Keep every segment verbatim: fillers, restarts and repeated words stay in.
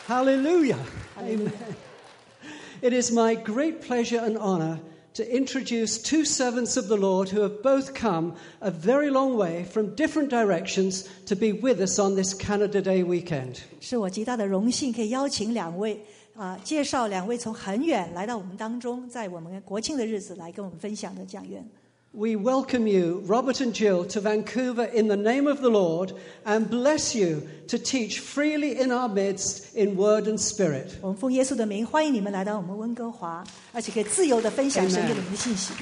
Hallelujah. Amen. It is my great pleasure and honor to introduce two servants of the Lord who have both come a very long way from different directions to be with us on this Canada Day weekend. 是我极大的荣幸可以邀请两位啊、呃，介绍两位从很远来到我们当中，在我们国庆的日子来跟我们分享的讲员。 We welcome you, Robert and Jill, to Vancouver in the name of the Lord and bless you to teach freely in our midst in word and spirit. 我们奉耶稣的名欢迎你们来到我们温哥华，而且可以自由的分享神给你们的信息。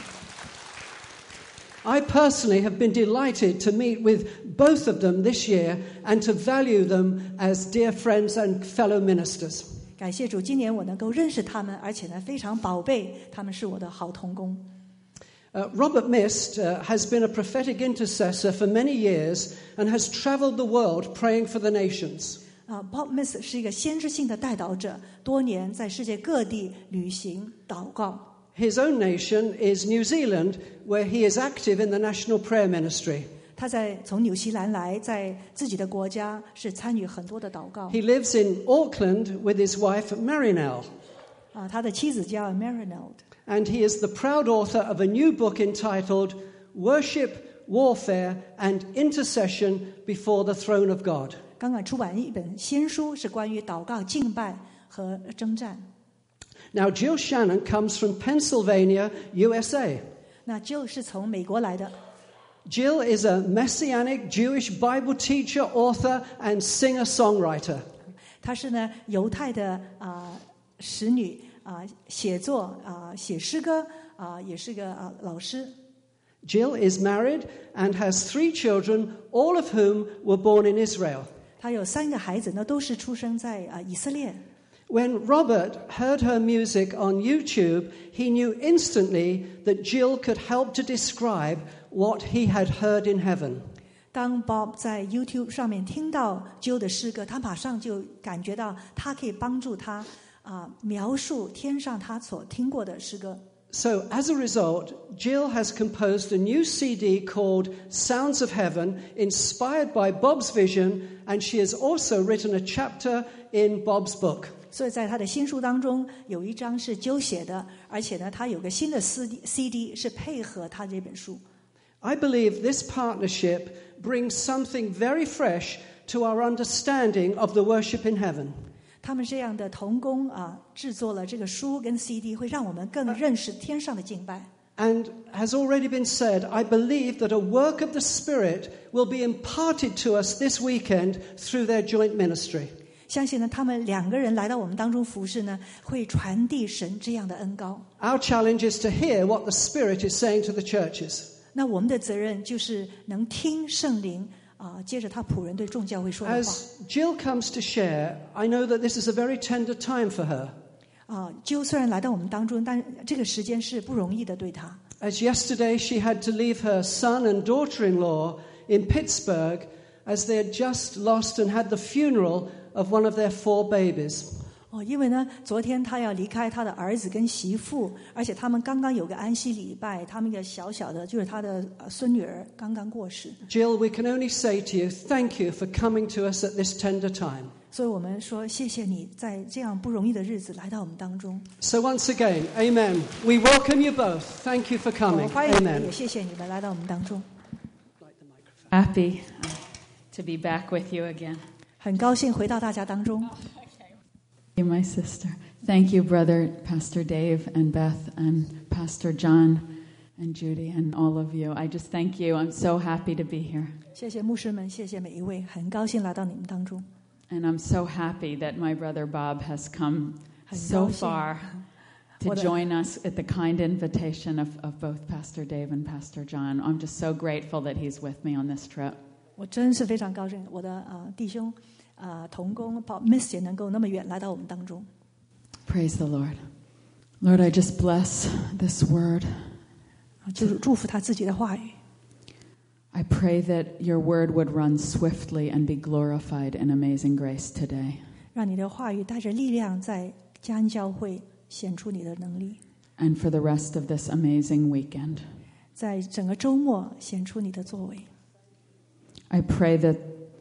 I personally have been delighted to meet with both of them this year and to value them as dear friends and fellow ministers. 感谢主，今年我能够认识他们，而且呢非常宝贝，他们是我的好同工。 Uh, Robert Mist uh, has been a prophetic intercessor for many years and has traveled the world praying for the nations. Uh, Bob Mist 是一个先知性的代祷者，多年在世界各地旅行祷告。 His own nation is New Zealand, where he is active in the national prayer ministry. 他在从纽西兰来，在自己的国家是参与很多的祷告。 He lives in Auckland with his wife Marinelle. 啊，他的妻子叫 Marinelle。And he is the proud author of a new book entitled Worship, Warfare and Intercession Before the Throne of God. 刚刚出版一本新书，是关于祷告、敬拜和征战。 Now, Jill Shannon comes from Pennsylvania, U S A. 那 Jill 是从美国来的。 Jill is a Messianic Jewish Bible teacher, author and singer-songwriter. 她是呢犹太的啊、呃、使女。啊，写作啊，写诗歌啊，也是个啊老师。 Jill is married and has three children, all of whom were born in Israel. 她有三个孩子呢，都是出生在啊以色列。 When Robert heard her music on YouTube, he knew instantly that Jill could help to describe what he had heard in heaven. 当 Bob 在 YouTube 上面听到 Jill 的诗歌，他马上就感觉到他可以帮助他。啊，描述天上他所听过的诗歌。 So, as a result, Jill has composed a new C D called Sounds of Heaven, inspired by Bob's vision, and she has also written a chapter in Bob's book. 所以在他的新书当中，有一章是Jill写的，而且呢，他有个新的 C D 是配合他这本书。 I believe this partnership brings something very fresh to our understanding of the worship in heaven. 他们这样的同工啊，制作了这个书跟 C D， 会让我们更认识天上的敬拜。 And has already been said, I believe that a work of the Spirit will be imparted to us this weekend through their joint ministry. 相信呢，他们两个人来到我们当中服侍呢，会传递神这样的恩膏。 Our challenge is to hear what the Spirit is saying to the churches. 那我们的责任就是能听圣灵。啊，接着他仆人对众教会说的话。 As Jill comes to share, I know that this is a very tender time for her. 啊 ，Jill 虽然来到我们当中，但这个时间是不容易的对她。 As yesterday she had to leave her son and daughter-in-law in Pittsburgh as they had just lost and had the funeral of one of their four babies. 哦，因为呢，昨天他要离开他的儿子跟媳妇，而且他们刚刚有个安息礼拜，他们一个小小的，就是他的孙女儿刚刚过世。 Jill, we can only say to you, thank you for coming to us at this tender time. 所以我们说，谢谢你在这样不容易的日子来到我们当中。 So once again, amen. We welcome you both. Thank you for coming. 欢迎你们， Amen. 也谢谢你们来到我们当中。 Happy to be back with you again. 很高兴回到大家当中。 Thank you, my sister. Thank you, brother, Pastor Dave and Beth and Pastor John and Judy and all of you. I just thank you. I'm so happy to be here. 谢谢牧师们，谢谢每一位，很高兴来到你们当中。 And I'm so happy that my brother Bob has come so far to join us at the kind invitation of, of both Pastor Dave and Pastor John. I'm just so grateful that he's with me on this trip. 我真是非常高兴，我的啊、呃、弟兄。啊，同工 Bob Mist 也能够那么远来到我们当中。 Praise the Lord, Lord, I just bless this word. 就是祝福他自己的话语。 I pray that your word would run swiftly and be glorified in amazing grace today. 让你的话语带着力量，在嘉恩教会显出你的能力。 And for the rest of this amazing weekend. 在整个周末显出你的作为。 I pray that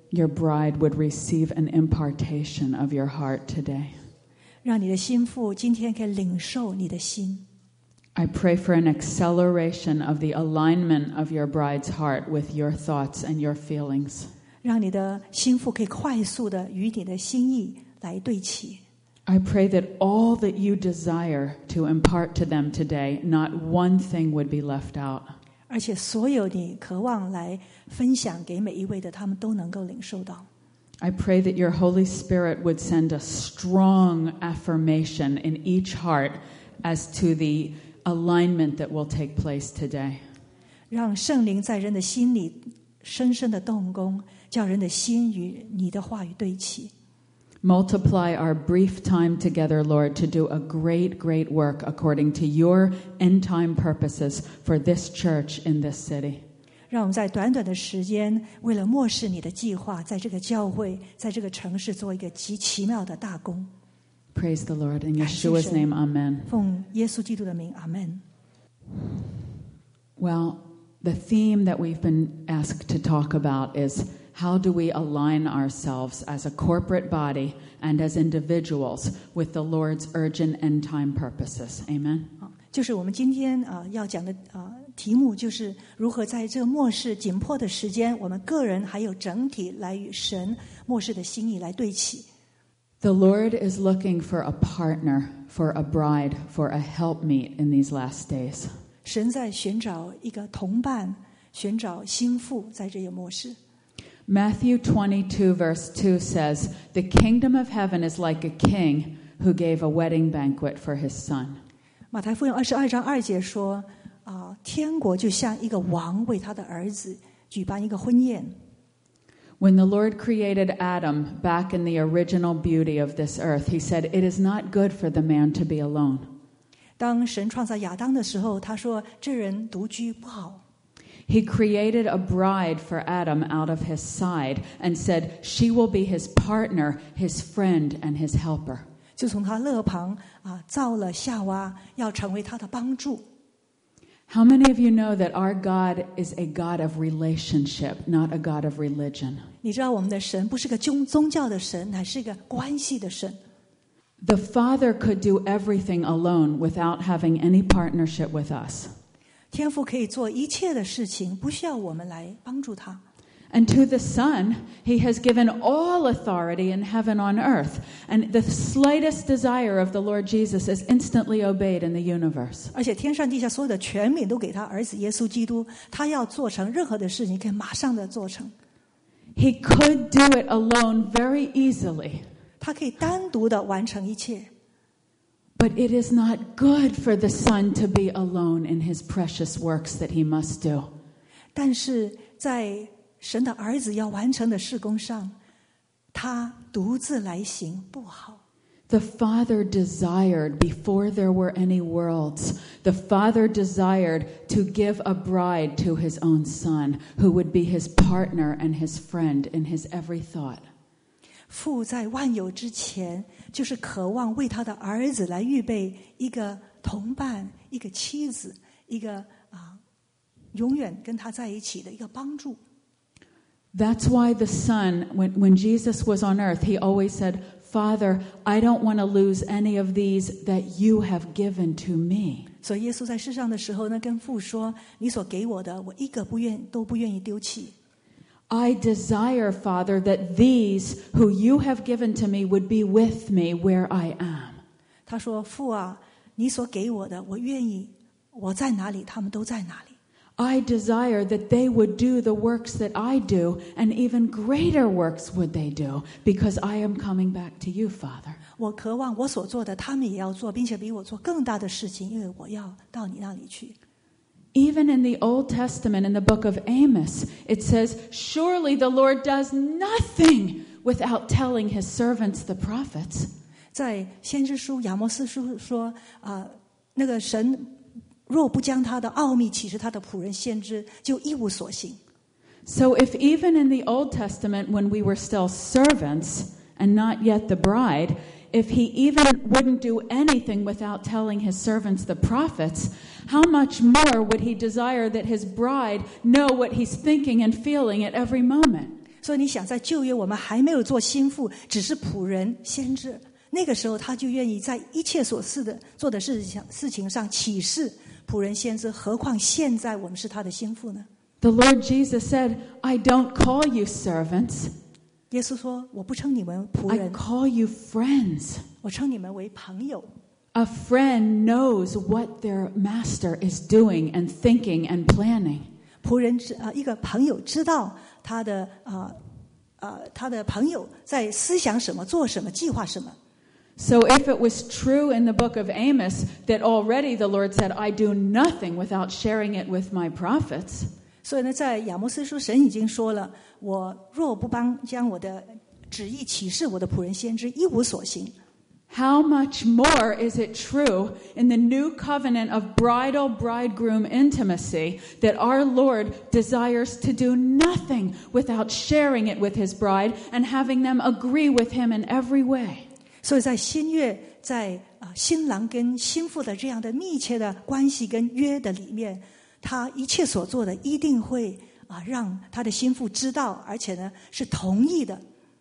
your bride would receive an impartation of your heart today. 让你的心腹今天可以领受你的心。 I pray for an acceleration of the alignment of your bride's heart with your thoughts and your feelings. 让你的心腹可以快速的与你的心意来对齐。 I pray that all that you desire to impart to them today, not one thing would be left out. 而且所有你渴望来分享给每一位的，他们都能够领受到。 I pray that your Holy Spirit would send a strong affirmation in each heart as to the alignment that will take place today. 让圣灵在人的心里深深的动工，叫人的心与你的话语对齐。 Multiply our brief time together, Lord, to do a great, great work according to your end-time purposes for this church in this city. 让我们在短短的时间，为了漠视你的计划，在这个教会，在这个城市做一个极奇妙的大功。 Praise the Lord. In Yeshua's name, amen. 奉耶稣基督的名，阿们。 Well, the theme that we've been asked to talk about is how do we align ourselves as a corporate body and as individuals with the Lord's urgent end-time purposes. Amen? 就是我们今天啊、呃、要讲的啊、呃、题目，就是如何在这个末世紧迫的时间，我们个人还有整体来与神末世的心意来对齐。 The Lord is looking for a partner, for a bride, for a helpmeet in these last days. 神在寻找一个同伴，寻找心腹，在这个末世。 Matthew twenty-two verse two says, "The kingdom of heaven is like a king who gave a wedding banquet for his son." 马太福音二十二章二节说，啊、呃，天国就像一个王为他的儿子举办一个婚宴。 When the Lord created Adam back in the original beauty of this earth, he said, "It is not good for the man to be alone." 当神创造亚当的时候，他说这人独居不好。 He created a bride for Adam out of his side and said, "She will be his partner, his friend, and his helper." 就从他肋旁啊造了夏娃，要成为他的帮助。 How many of you know that our God is a God of relationship, not a God of religion? 你知道我们的神不是个宗宗教的神，乃是一个关系的神。 The Father could do everything alone without having any partnership with us. 天父可以做一切的事情，不需要我们来帮助他。 And to the Son, he has given all authority in heaven on earth. And the slightest desire of the Lord Jesus is instantly obeyed in the universe. 而且天上地下所有的权柄都给他儿子耶稣基督，他要做成任何的事情，可以马上的做成。 He could do it alone very easily. 他可以单独的完成一切。 But it is not good for the Son to be alone in his precious works that he must do. 但是在神的儿子要完成的事工上，他独自来行不好。 The Father desired, before there were any worlds, the Father desired to give a bride to his own Son, who would be his partner and his friend in his every thought. 父在万有之前，就是渴望为他的儿子来预备一个同伴，一个妻子，一个啊，永远跟他在一起的一个帮助。 That's why the Son, when, when Jesus was on earth, he always said, "Father, I don't want to lose any of these that you have given to me." 所以耶稣在世上的时候呢，跟父说：“你所给我的，我一个不愿都不愿意丢弃。” I desire, Father, that these who you have given to me would be with me where I am. 他说：“父啊，你所给我的，我愿意，我在哪里，他们都在哪里。” I desire that they would do the works that I do, and even greater works would they do, because I am coming back to you, Father. 我渴望我所做的，他们也要做，并且比我做更大的事情，因为我要到你那里去。 Even in the Old Testament, in the book of Amos, it says, "Surely the Lord does nothing without telling his servants, the prophets." 在先知书亚摩斯书说啊、呃，那个神若不将他的奥秘启示他的仆人先知，就一无所行。 So if even in the Old Testament, when we were still servants and not yet the bride, if he even wouldn't do anything without telling his servants, the prophets, how much more would he desire that his bride know what he's thinking and feeling at every moment? 所以你想，在旧约我们还没有做心腹，只是仆人先知，那个时候他就愿意在一切所事的做的事情事情上启示仆人先知，何况现在我们是他的心腹呢？ The Lord Jesus said, I don't call you servants. 耶稣说，我不称你们仆 I 人， call you friends. 我称你们为朋友。 A friend knows what their master is doing and thinking and planning. 仆人知啊、呃，一个朋友知道他的啊啊、呃，他的朋友在思想什么，做什么，计划什么。 So if it was true in the book of Amos that already the Lord said, I do nothing without sharing it with my prophets. 所以呢，在亚摩斯书，神已经说了，我若不帮将我的旨意启示我的仆人先知，一无所行。 How much more is it true in the new covenant of bridal bridegroom intimacy that our Lord desires to do nothing without sharing it with his bride and having them agree with him in every way? 所以在新约，在啊新郎跟新妇的这样的密切的关系跟约的里面，他一切所做的一定会啊让他的心腹知道，而且呢是同意的。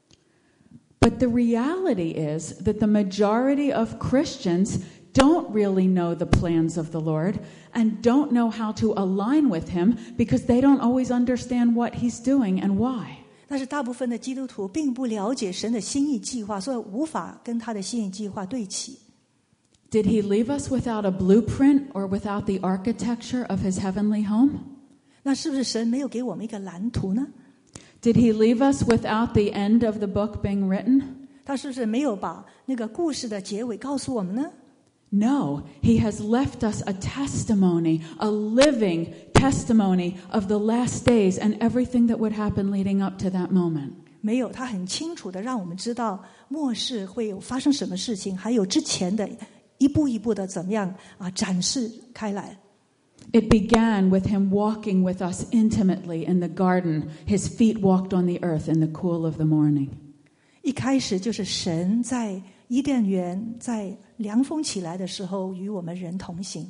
But the reality is that the majority of Christians don't really know the plans of the Lord and don't know how to align with him because they don't always understand what he's doing and why. 但是大部分的基督徒并不了解神的心意计划，所以无法跟他的心意计划对齐。 Did he leave us without a blueprint or without the architecture of his heavenly home? 那是不是神没有给我们一个蓝图呢？ Did he leave us without the end of the book being written? 他是不是没有把那个故事的结尾告诉我们呢？ No, he has left us a testimony, a living testimony of the last days and everything that would happen leading up to that moment. 没有，他很清楚的让我们知道末世会有发生什么事情，还有之前的一步一步的怎么样啊展示开来。 It began with him walking with us intimately in the garden. His feet walked on the earth in the cool of the morning. 一开始就是神在伊甸园在凉风起来的时候与我们人同行。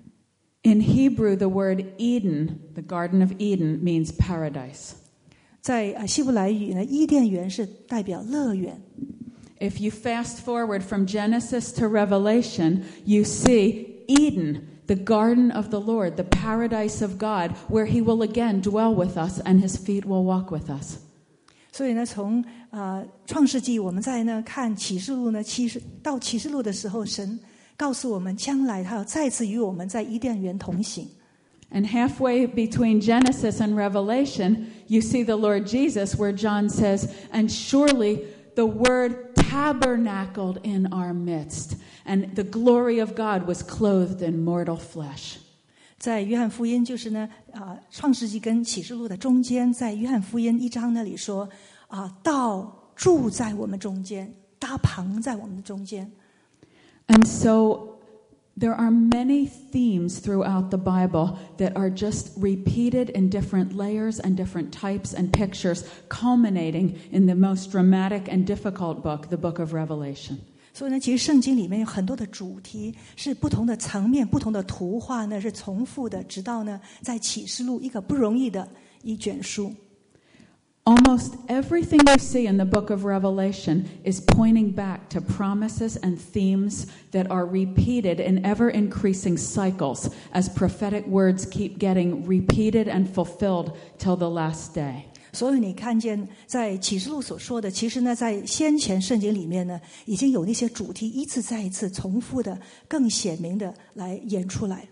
In Hebrew, the word Eden, the Garden of Eden, means paradise. 在呃希伯来语呢，伊甸园是代表乐园。 If you fast forward from Genesis to Revelation, you see Eden, the garden of the Lord, the paradise of God, where he will again dwell with us and his feet will walk with us. 所以呢，从呃创世纪，我们在呢看启示录呢，其实到启示录的时候，神告诉我们，将来他要再次与我们在伊甸园同行。 And halfway between Genesis and Revelation, you see the Lord Jesus, where John says, and surely the word tabernacled in our midst, and the glory of God was clothed in mortal flesh. 在约翰福音就是呢，啊，创世纪跟启示录的中间，在约翰福音一章那里说，啊，道住在我们中间，搭棚在我们的中间。 And so there are many themes throughout the Bible that are just repeated in different layers and different types and pictures, culminating in the most dramatic and difficult book, the book of Revelation. 所以呢，其实圣经里面有很多的主题是不同的层面、不同的图画呢，是重复的，直到呢，在启示录一个不容易的一卷书。 Almost everything you see in the book of Revelation is pointing back to promises and themes that are repeated in ever-increasing cycles as prophetic words keep getting repeated and fulfilled till the last day. 所以你看见在启示录所说的，其实呢，在先前圣经里面呢，已经有那些主题一次再一次重复的、更显明的来演出来。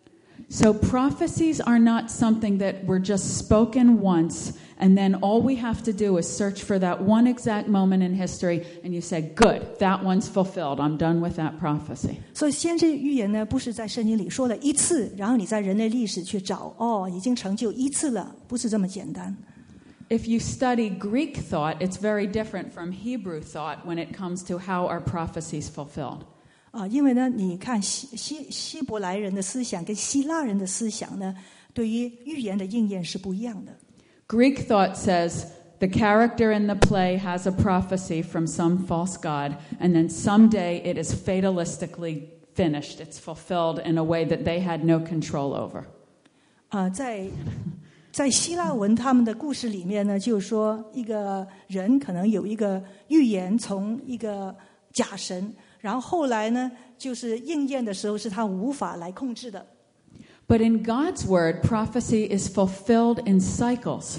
So prophecies are not something that were just spoken once and then all we have to do is search for that one exact moment in history and you say, good, that one's fulfilled. I'm done with that prophecy. 所以先知预言呢，不是在圣经里说了一次，然后你在人类历史去找，哦，已经成就一次了，不是这么简单。 If you study Greek thought, it's very different from Hebrew thought when it comes to how are prophecies fulfilled. 啊，因为呢，你看希希希伯来人的思想跟希腊人的思想呢，对于预言的应验是不一样的。 Greek thought says the character in the play has a prophecy from some false god, and then someday it is fatalistically finished. It's fulfilled in a way that they had no control over. 啊，在在希腊文他们的故事里面呢，就是说一个人可能有一个预言从一个假神，然后后来呢，就是应验的时候是他无法来控制的。 But in God's word, prophecy is fulfilled in cycles.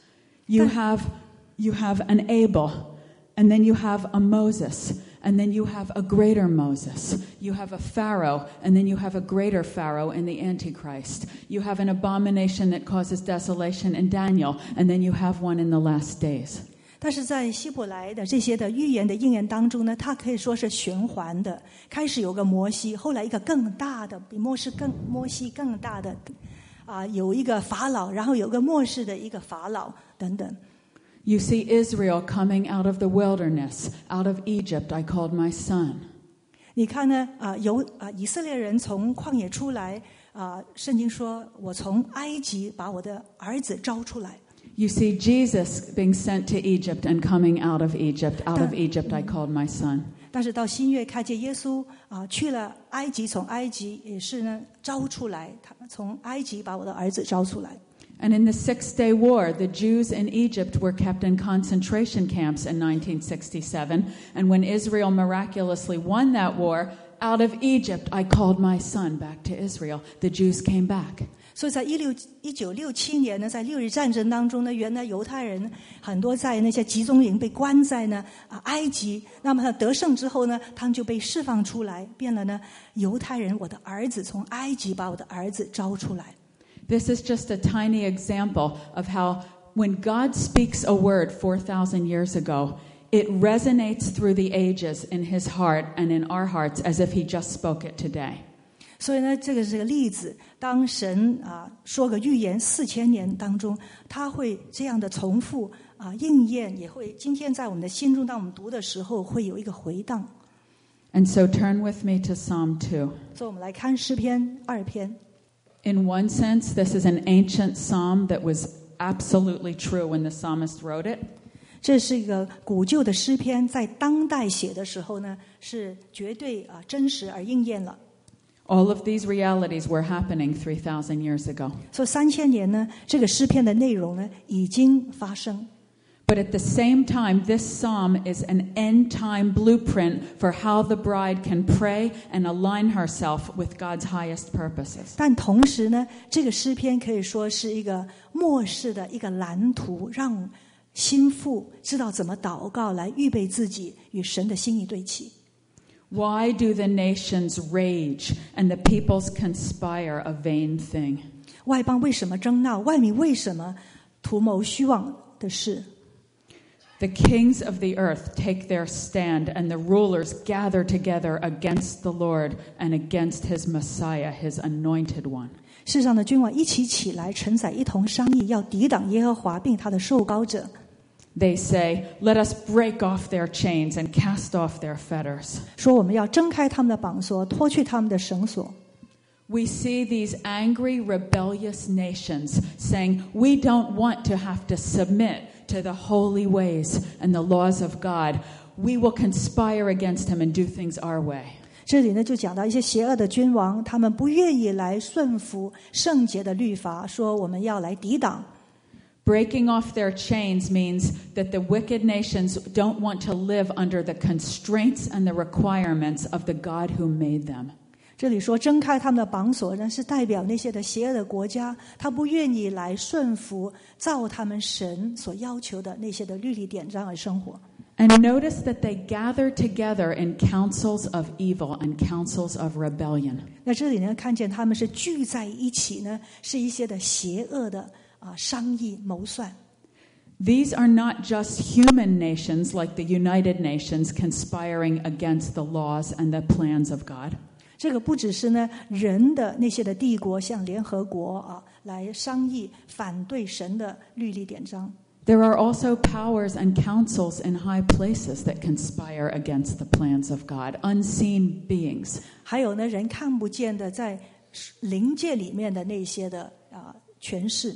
You have, you have an Abel, and then you have a Moses, and then you have a greater Moses. You have a Pharaoh, and then you have a greater Pharaoh in the Antichrist. You have an abomination that causes desolation in Daniel, and then you have one in the last days. 但是在希伯来的这些的预言的应验当中呢，它可以说是循环的。开始有个摩西，后来一个更大的，比摩西更摩西更大的，啊，有一个法老，然后有个末世的一个法老等等。 You see Israel coming out of the wilderness, out of Egypt, I called my son. 你看呢？啊，有啊，以色列人从旷野出来，啊，圣经说我从埃及把我的儿子招出来。 You see Jesus being sent to Egypt and coming out of Egypt. Out of Egypt I called my son. 但是到新约看见耶稣啊去了埃及，从埃及也是呢招出来，他从埃及把我的儿子招出来。 And in the Six-Day War, the Jews in Egypt were kept in concentration camps in nineteen sixty-seven. And when Israel miraculously won that war, out of Egypt I called my son back to Israel. The Jews came back. 所以在一六一九六七年呢，在六日战争当中呢，原来犹太人很多在那些集中营被关在呢啊埃及，那么他得胜之后呢，他们就被释放出来，变了呢犹太人，我的儿子从埃及把我的儿子招出来。 This is just a tiny example of how when God speaks a word four thousand years ago, it resonates through the ages in his heart and in our hearts as if he just spoke it today. 所以呢，这个是个例子。当神啊说个预言四千年当中，他会这样的重复啊应验，也会今天在我们的心中，当我们读的时候，会有一个回荡。 And so turn with me to Psalm two. 所以我们来看诗篇二篇。 In one sense, this is an ancient psalm that was absolutely true when the psalmist wrote it. 这是一个古旧的诗篇，在当代写的时候呢，是绝对啊真实而应验了。 All of these realities were happening three thousand years ago. 所以三千年呢，这个诗篇的内容呢已经发生。 But at the same time, this psalm is an end-time blueprint for how the bride can pray and align herself with God's highest purposes. 但同时呢，这个诗篇可以说是一个末世的一个蓝图，让心腹知道怎么祷告，来预备自己与神的心意对齐。 Why do the nations rage and the peoples conspire a vain thing? 外邦为什么争闹？外民为什么图谋虚妄的事？ The kings of the earth take their stand, and the rulers gather together against the Lord and against his Messiah, his anointed one. 世上的君王一起起来，臣宰一同商议，要抵挡耶和华并他的受膏者。 They say, "Let us break off their chains and cast off their fetters." 说我们要挣开他们的绑索，脱去他们的绳索。 We see these angry, rebellious nations saying, "We don't want to have to submit to the holy ways and the laws of God. We will conspire against him and do things our way." 这里呢，就讲到一些邪恶的君王，他们不愿意来顺服圣洁的律法，说我们要来抵挡。 Breaking off their chains means that the wicked nations don't want to live under the constraints and the requirements of the God who made them. 这里说挣开他们的绑索呢，是代表那些的邪恶的国家，他不愿意来顺服照他们神所要求的那些的律例典章而生活。 And notice that they gather together in councils of evil and councils of rebellion. 那这里呢，看见他们是聚在一起呢，是一些的邪恶的啊商议谋算。 These are not just human nations like the United Nations conspiring against the laws and the plans of God. 这个不只是呢人的那些的帝国，像联合国啊，来商议反对神的律例典章。 There are also powers and councils in high places that conspire against the plans of God, unseen beings. 还有呢，人看不见的，在灵界里面的那些的啊权势。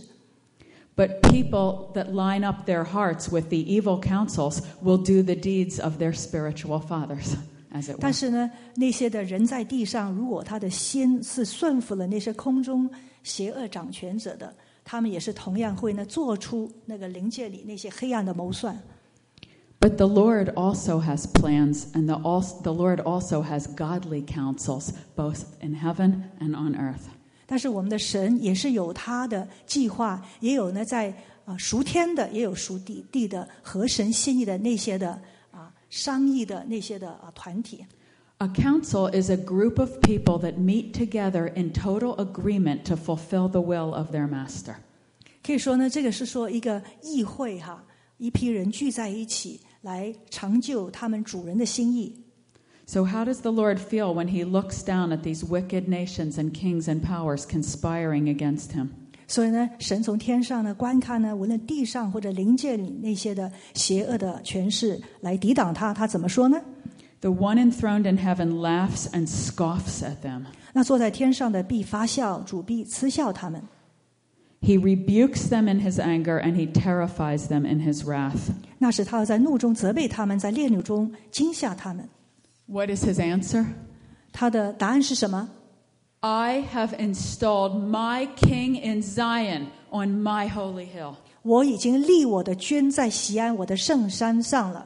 But people that line up their hearts with the evil councils will do the deeds of their spiritual fathers, as it were. 但是呢，那些的人在地上，如果他的心是顺服了那些空中邪恶掌权者的， 他们也是同样会呢做出那个灵界里那些黑暗的谋算。 But the Lord also has plans, and the, also, the Lord also has godly counsels, both in heaven and on earth. 但是我们的神也是有他的计划，也有呢在啊属天的，也有属地地的合神心意的那些的啊商议的那些的啊团体。 A council is a group of people that meet together in total agreement to fulfill the will of their master. 可以说呢，这个是说一个议会哈，一批人聚在一起来成就他们主人的心意。 So how does the Lord feel when he looks down at these wicked nations and kings and powers conspiring against him? 所以呢，神从天上呢观看呢，无论地上或者灵界里那些的邪恶的权势来抵挡他，他怎么说呢？ The one enthroned in heaven laughs and scoffs at them. 那坐在天上的必发笑，主必嗤笑他们。 He rebukes them in his anger, and he terrifies them in his wrath. 那时他要在怒中责备他们，在烈怒中惊吓他们。 What is his answer? 他的答案是什么？ I have installed my king in Zion on my holy hill. 我已经立我的君在锡安我的圣山上了。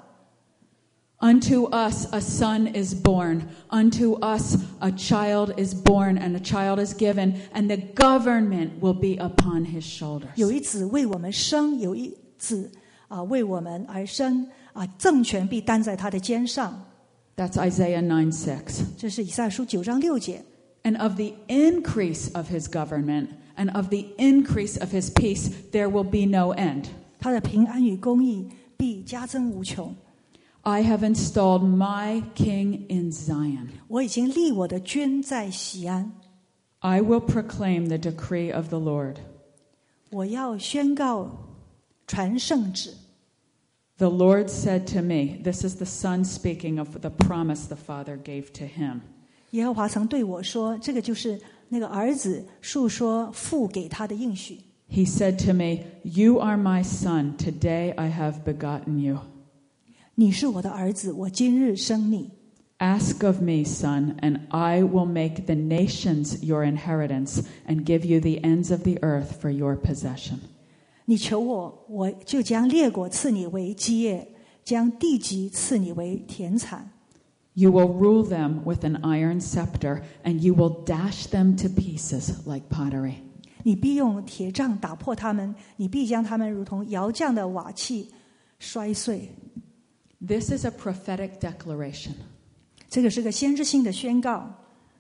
Unto us a son is born, unto us a child is born, and a child is given, and the government will be upon his shoulders. 有一子为我们生，有一子啊为我们而生啊，政权必担在他的肩上。 That's Isaiah nine six. 这是以赛亚书九章六节。 And of the increase of his government and of the increase of his peace, there will be no end. 他的平安与公义必加增无穷。 I have installed my king in Zion. 我已经立我的君在锡安。 I will proclaim the decree of the Lord. 我要宣告传圣旨。 The Lord said to me, this is the Son speaking of the promise the Father gave to him. 耶和华曾对我说，这个就是那个儿子述说父给他的应许。 He said to me, you are my son, today I have begotten you. 你是我的儿子，我今日生你。 Ask of me, son, and I will make the nations your inheritance and give you the ends of the earth for your possession. 你求我，我就将列国赐你为基业，将地级赐你为田产。 You will rule them with an iron scepter, and you will dash them to pieces like pottery. 你必用铁杖打破他们，你必将他们如同窑匠的瓦器摔碎。 This is a prophetic declaration. 这个是个先知性的宣告。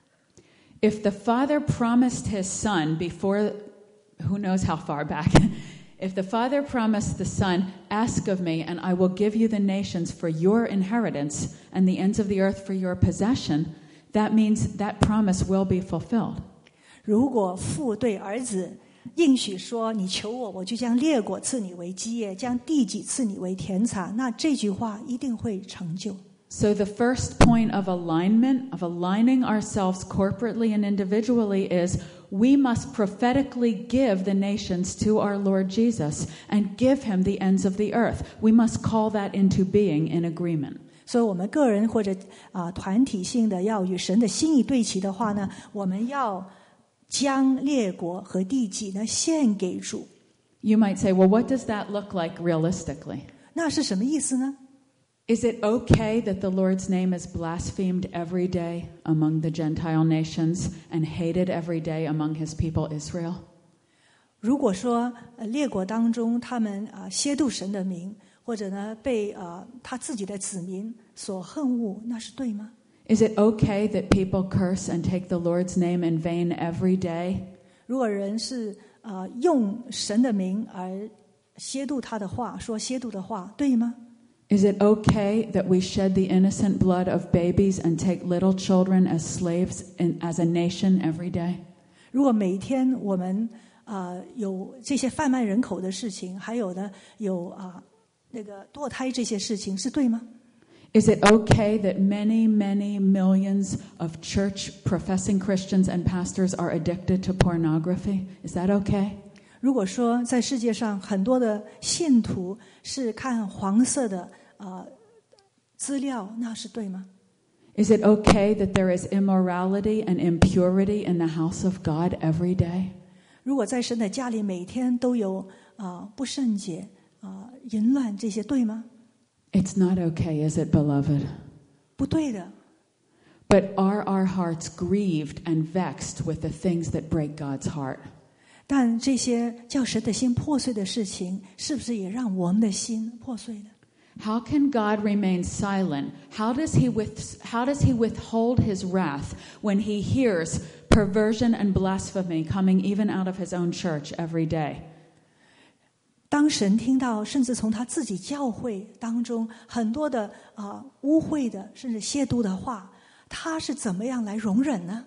If the Father promised his Son before, who knows how far back, if the Father promised the Son, ask of me, and I will give you the nations for your inheritance and the ends of the earth for your possession, that means that promise will be fulfilled. 如果父对儿子应许说，你求我，我就将列国赐你为基业，将地级赐你为田产，那这句话一定会成就。 So the first point of alignment, of aligning ourselves corporately and individually, is we must prophetically give the nations to our Lord Jesus and give him the ends of the earth. We must call that into being in agreement. 所以我们个人或者啊团体性的要与神的心意对齐的话呢，我们要将列国和地级呢献给主。 You might say, well, what does that look like realistically? 那是什么意思呢？ Is it okay that the Lord's name is blasphemed every day among the Gentile nations and hated every day among his people Israel? 如果说呃列国当中他们啊亵渎神的名，或者呢被啊他自己的子民所恨恶，那是对吗？ Is it okay that people curse and take the Lord's name in vain every day? 如果人是啊用神的名而亵渎他的话，说亵渎的话，对吗？ Is it okay that we shed the innocent blood of babies and take little children as slaves in, as a nation every day? 如果每天我们啊、呃、有这些贩卖人口的事情，还有呢有啊、呃、那个堕胎这些事情，是对吗？ Is it okay that many, many millions of church professing Christians and pastors are addicted to pornography? Is that okay? 如果说在世界上很多的信徒是看黄色的呃资料，那是对吗？ Is it okay that there is immorality and impurity in the house of God every day? 如果在神的家里每天都有啊、呃、不圣洁啊、呃、淫乱这些，对吗？ It's not okay, is it, beloved? 不对的。 But are our hearts grieved and vexed with the things that break God's heart? 但这些叫神的心破碎的事情，是不是也让我们的心破碎了？ How can God remain silent? How does he with, how does he withhold his wrath when he hears perversion and blasphemy coming even out of his own church every day? 当神听到甚至从他自己教会当中很多的啊、呃、污秽的甚至亵渎的话，他是怎么样来容忍呢？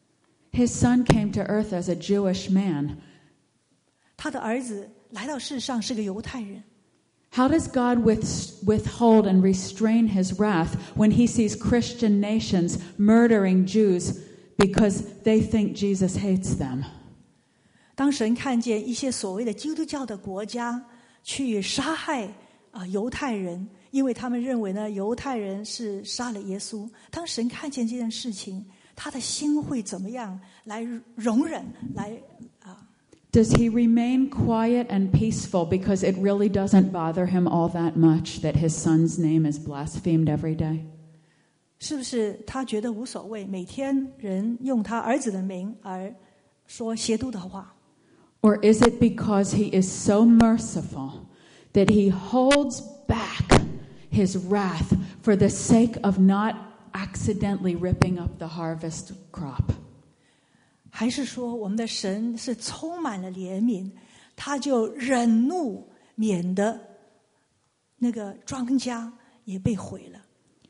His son came to earth as a Jewish man. 他的儿子来到世上是个犹太人。 How does God with, withhold and restrain his wrath when he sees Christian nations murdering Jews because they think Jesus hates them? 当神看见一些所谓的基督教的国家去杀害啊、呃、犹太人，因为他们认为呢犹太人是杀了耶稣。当神看见这件事情，他的心会怎么样来容忍？来啊、呃 Does he remain quiet and peaceful because it really doesn't bother him all that much that his son's name is blasphemed every day? 是不是他觉得无所谓？每天人用他儿子的名而说邪毒的话。 Or is it because he is so merciful that he holds back his wrath for the sake of not accidentally ripping up the harvest crop? 还是说我们的神是充满了怜悯，他就忍怒，免得那个庄稼也被毁了。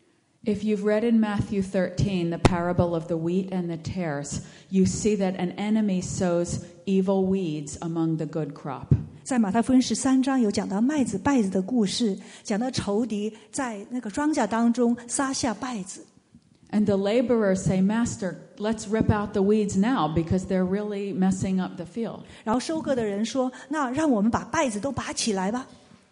If you've read in Matthew thirteen the parable of the wheat and the tares, you see that an enemy sows evil weeds among the good crop. 在马太福音十三章有讲到麦子稗子的故事，讲到仇敌在那个庄稼当中撒下稗子。 And the laborers say, Master, let's rip out the weeds now because they're really messing up the field. 然后收割的人说：“那让我们把稗子都拔起来吧。”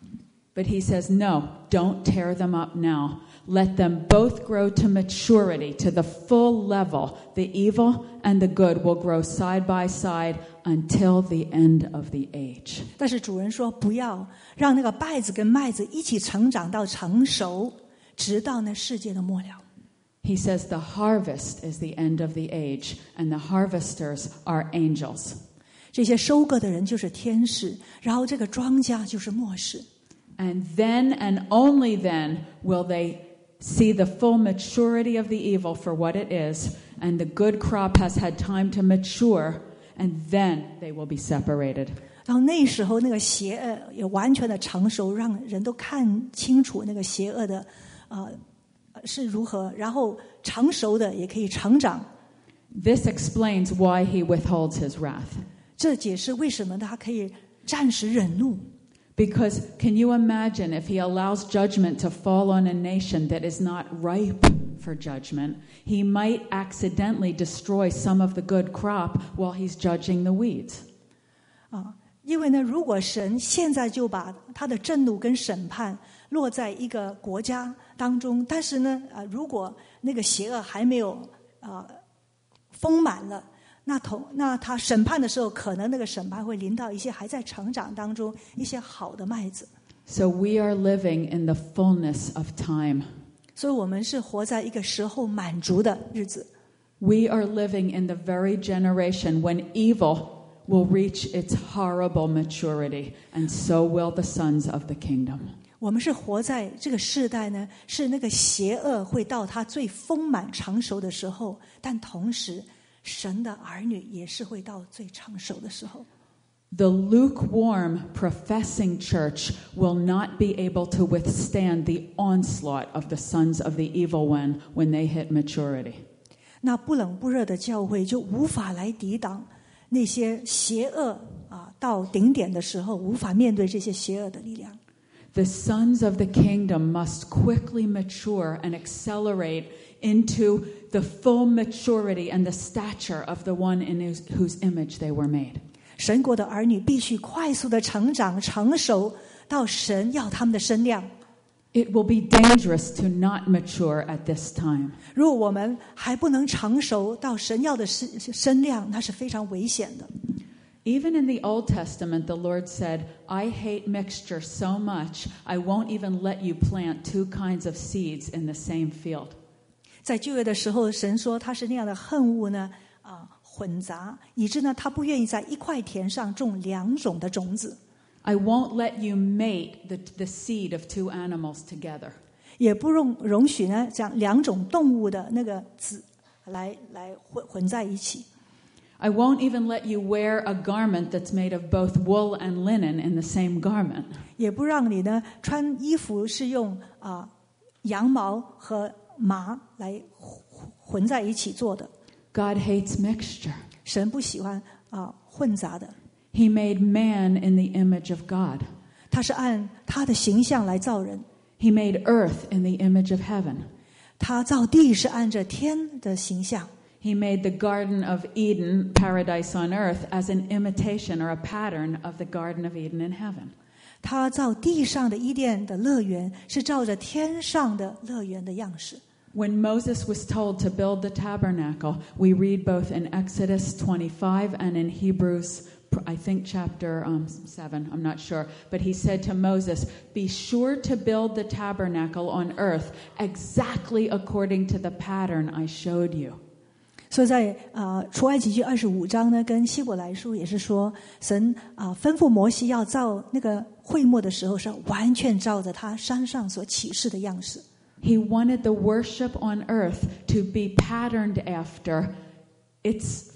But he says, no, don't tear them up now. Let them both grow to maturity, to the full level. The evil and the good will grow side by side until the end of the age. 但是主人说：“不要让那个稗子跟麦子一起成长到成熟，直到那世界的末了。” He says the harvest is the end of the age, and the harvesters are angels. 这些收割的人就是天使，然后这个庄稼就是末世。 And then and only then will they see the full maturity of the evil for what it is, and the good crop has had time to mature, and then they will be separated. 然后那时候那个邪恶也完全的成熟，让人都看清楚那个邪恶的呃是如何，然后成熟的也可以成长。 This explains why he withholds his wrath. 这解释为什么他可以暂时忍怒。 Because can you imagine if he allows judgment to fall on a nation that is not ripe for judgment, he might accidentally destroy some of the good crop while he's judging the weeds. 啊，因为呢，如果神现在就把他的震怒跟审判落在一个国家当中，但是呢，啊，如果那个邪恶还没有啊丰满了。 那同那他审判的时候，可能那个审判会临到一些还在成长当中一些好的麦子。 So we are living in the fullness of time. 所以我们是活在一个时候满足的日子。 We are living in the very generation when evil will reach its horrible maturity, and so will the sons of the kingdom. 我们是活在这个世代呢，是那个邪恶会到它最丰满成熟的时候，但同时。 神的儿女也是会到最成熟的时候。 The lukewarm professing church will not be able to withstand the onslaught of the sons of the evil one when they hit maturity. 那不冷不热的教会就无法来抵挡那些邪恶啊到顶点的时候，无法面对这些邪恶的力量。 The sons of the kingdom must quickly mature and accelerate into the full maturity and the stature of the one in whose, whose image they were made. 神国的儿女必须快速的成长成熟到神要他们的身量。 It will be dangerous to not mature at this time. 如果我们还不能成熟到神要的身身量，那是非常危险的。 Even in the Old Testament, the Lord said, I hate mixture so much, I won't even let you plant two kinds of seeds in the same field. 在旧约的时候，神说他是那样的恨恶呢，啊、呃，混杂，以致呢，他不愿意在一块田上种两种的种子。 I won't let you mate the, the seed of two animals together. 也不容容许呢，将两种动物的那个子来来混混在一起。 I won't even let you wear a garment that's made of both wool and linen in the same garment. 也不让你呢穿衣服是用啊、呃、羊毛和麻来混在一起做的。 God hates mixture. 神不喜欢啊、呃、混杂的。 He made man in the image of God. 他是按他的形象来造人。 He made earth in the image of heaven. 他造地是按着天的形象。 He made the Garden of Eden, paradise on earth, as an imitation or a pattern of the Garden of Eden in heaven. 他造地上的伊甸的乐园是照着天上的乐园的样式。 When Moses was told to build the tabernacle, we read both in Exodus twenty-five and in Hebrews, I think chapter um, seven, I'm not sure. But he said to Moses, be sure to build the tabernacle on earth exactly according to the pattern I showed you. 所以在啊、呃、出埃及记二十五章呢，跟希伯来书也是说，神啊、呃、吩咐摩西要造那个会幕的时候，是完全照着他山上所启示的样式。 He wanted the worship on earth to be patterned after its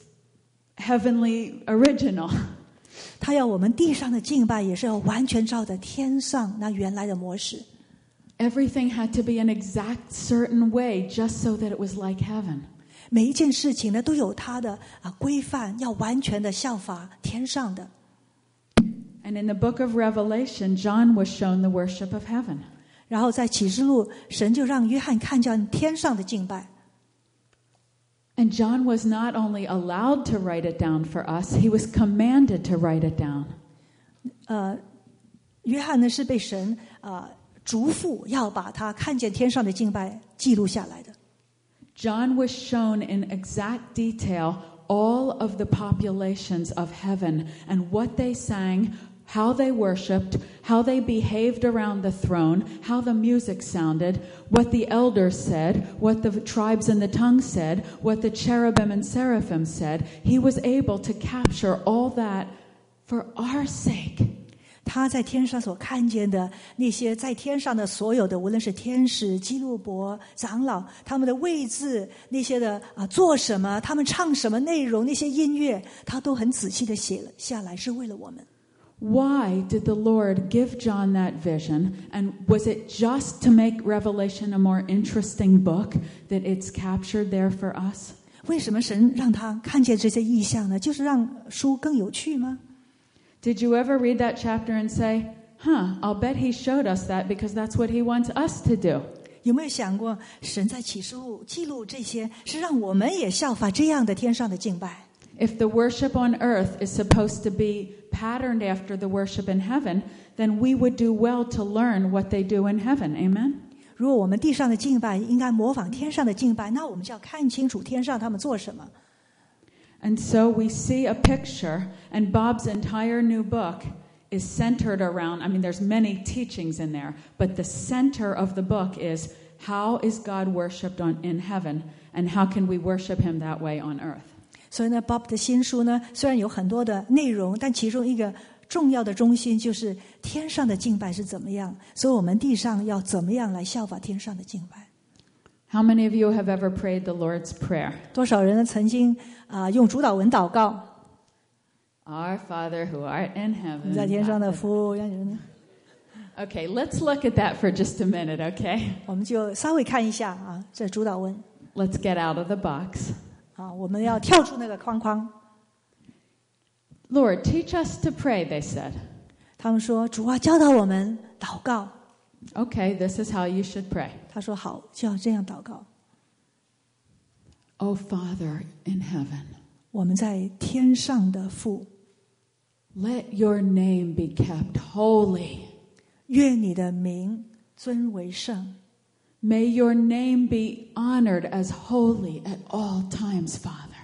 heavenly original. 他要我们地上的敬拜也是要完全照着天上那原来的模式。 Everything had to be an exact certain way, just so that it was like heaven. 每一件事情呢，都有它的啊规范，要完全的效法天上的。 And in the book of Revelation, John was shown the worship of heaven. 然后在启示录，神就让约翰看见天上的敬拜。 And John was not only allowed to write it down for us, he was commanded to write it down. 呃，约翰呢是被神啊、呃、嘱咐要把他看见天上的敬拜记录下来的。 John was shown in exact detail all of the populations of heaven and what they sang, how they worshipped, how they behaved around the throne, how the music sounded, what the elders said, what the tribes and the tongues said, what the cherubim and seraphim said. He was able to capture all that for our sake. 他在天上所看见的那些在天上的所有的，无论是天使、基路伯、长老，他们的位置，那些的啊做什么，他们唱什么内容，那些音乐，他都很仔细的写了下来，是为了我们。 Why did the Lord give John that vision? And was it just to make Revelation a more interesting book that it's captured there for us? 为什么神让他看见这些异象呢？就是让书更有趣吗？ Did you ever read that chapter and say, huh, I'll bet he showed us that because that's what he wants us to do? 有没有想过，神在启示录记录这些，是让我们也效法这样的天上的敬拜？ If the worship on earth is supposed to be patterned after the worship in heaven, then we would do well to learn what they do in heaven. Amen? 如果我们地上的敬拜应该模仿天上的敬拜，那我们就要看清楚天上他们做什么。 And so we see a picture, and Bob's entire new book is centered around, I mean, there's many teachings in there, but the center of the book is how is God worshipped on in heaven, and how can we worship him that way on earth? 所以呢 ，Bob 的新书呢，虽然有很多的内容，但其中一个重要的中心就是天上的敬拜是怎么样，所以我们地上要怎么样来效法天上的敬拜。 How many of you have ever prayed the Lord's Prayer? 多少人呢曾经啊、呃、用主祷文祷告 Our Father who art in 你在天上的 heaven. 父，让人 Okay, let's look at that for just a minute, okay? 我们就稍微看一下啊，这主祷文 Let's get out of the box. 啊，我们要跳出那个框框。 Lord, teach us to pray, they said. 他们说主啊，教导我们祷告。 Okay, this is how you should pray. 他说好，就要这样祷告。 Oh, Father in heaven, 我们在天上的父， let your name be kept holy. 愿你的名尊为圣。 May your name be honored as holy at all times, Father.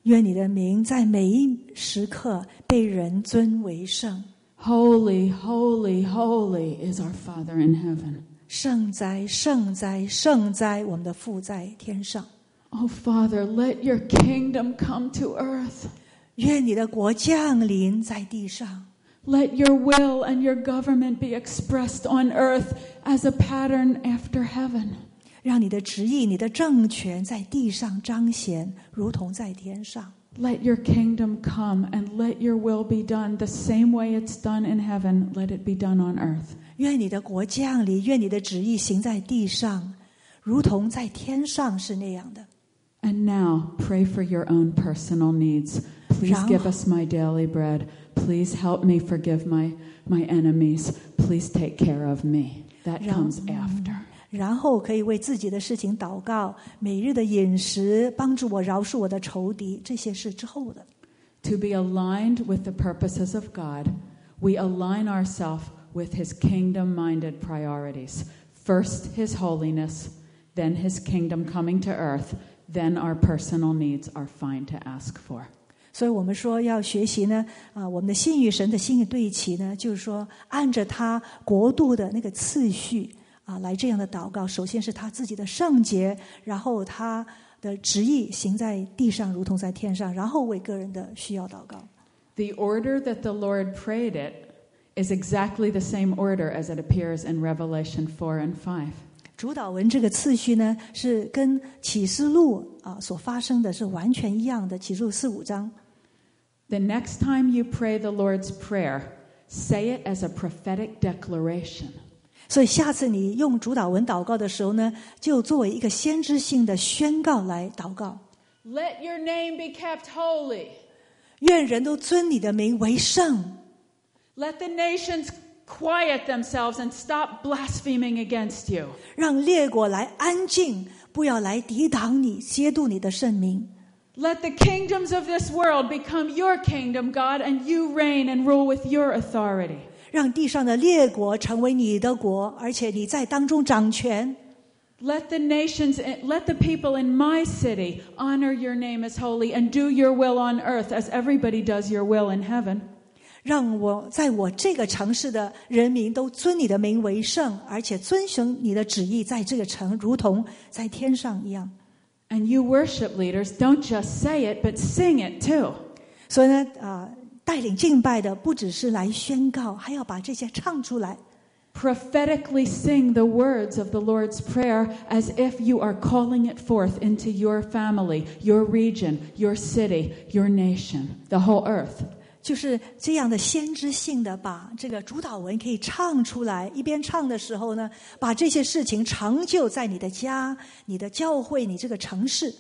愿你的名在每一时刻被人尊为圣。 Holy, holy, holy is our Father in heaven. 圣哉，圣哉，圣哉，我们的父在天上。 Oh, Father, let your kingdom come to earth. 愿你的国降临在地上。 Let your will and your government be expressed on earth as a pattern after heaven. 让你的旨意、你的政权在地上彰显，如同在天上。 Let your kingdom come and let your will be done the same way it's done in heaven. Let it be done on earth. 愿你的国降临，愿你的旨意行在地上，如同在天上是那样的。 And now, pray for your own personal needs. Please give us my daily bread. Please help me forgive my, my enemies. Please take care of me. That comes after. 然后可以为自己的事情祷告，每日的饮食，帮助我饶恕我的仇敌，这些是之后的。 To be aligned with the purposes of God, we align ourselves with His kingdom-minded priorities. First, His holiness, then His kingdom coming to earth, then our personal needs are fine to ask for. 所以我们说要学习呢，啊，我们的心与神的心意对齐呢，就是说按着他国度的那个次序啊，来这样的祷告。首先是他自己的圣洁，然后他的旨意行在地上，如同在天上，然后为个人的需要祷告。 The order that the Lord prayed it is exactly the same order as it appears in Revelation four and five. 主祷文这个次序呢，是跟启示录啊所发生的是完全一样的。启示录四五章。 The next time you pray the Lord's Prayer, say it as a prophetic declaration. 所以下次你用主祷文祷告的时候呢，就作为一个先知性的宣告来祷告。 Let your name be kept holy. 愿人都尊你的名为圣。 Let the nations quiet themselves and stop blaspheming against you. 让列国来安静，不要来抵挡你，亵渎你的圣名。 Let the kingdoms of this world become your kingdom, God, and you reign and rule with your authority. 让地上的列国成为你的国，而且你在当中掌权。 Let the nations, let the people in my city honor your name as holy and do your will on earth as everybody does your will in heaven. 让我在我这个城市的人民都尊你的名为圣，而且遵循你的旨意，在这个城如同在天上一样。 And you worship leaders, don't just say it, but sing it too. 所以呢，啊、呃，带领敬拜的不只是来宣告，还要把这些唱出来。 Prophetically sing the words of the Lord's Prayer as if you are calling it forth into your family, your region, your city, your nation, the whole earth. 就是这样的先知性的把这个主祷文可以唱出来，一边唱的时候呢，把这些事情成就在你的家、你的教会、你这个城市。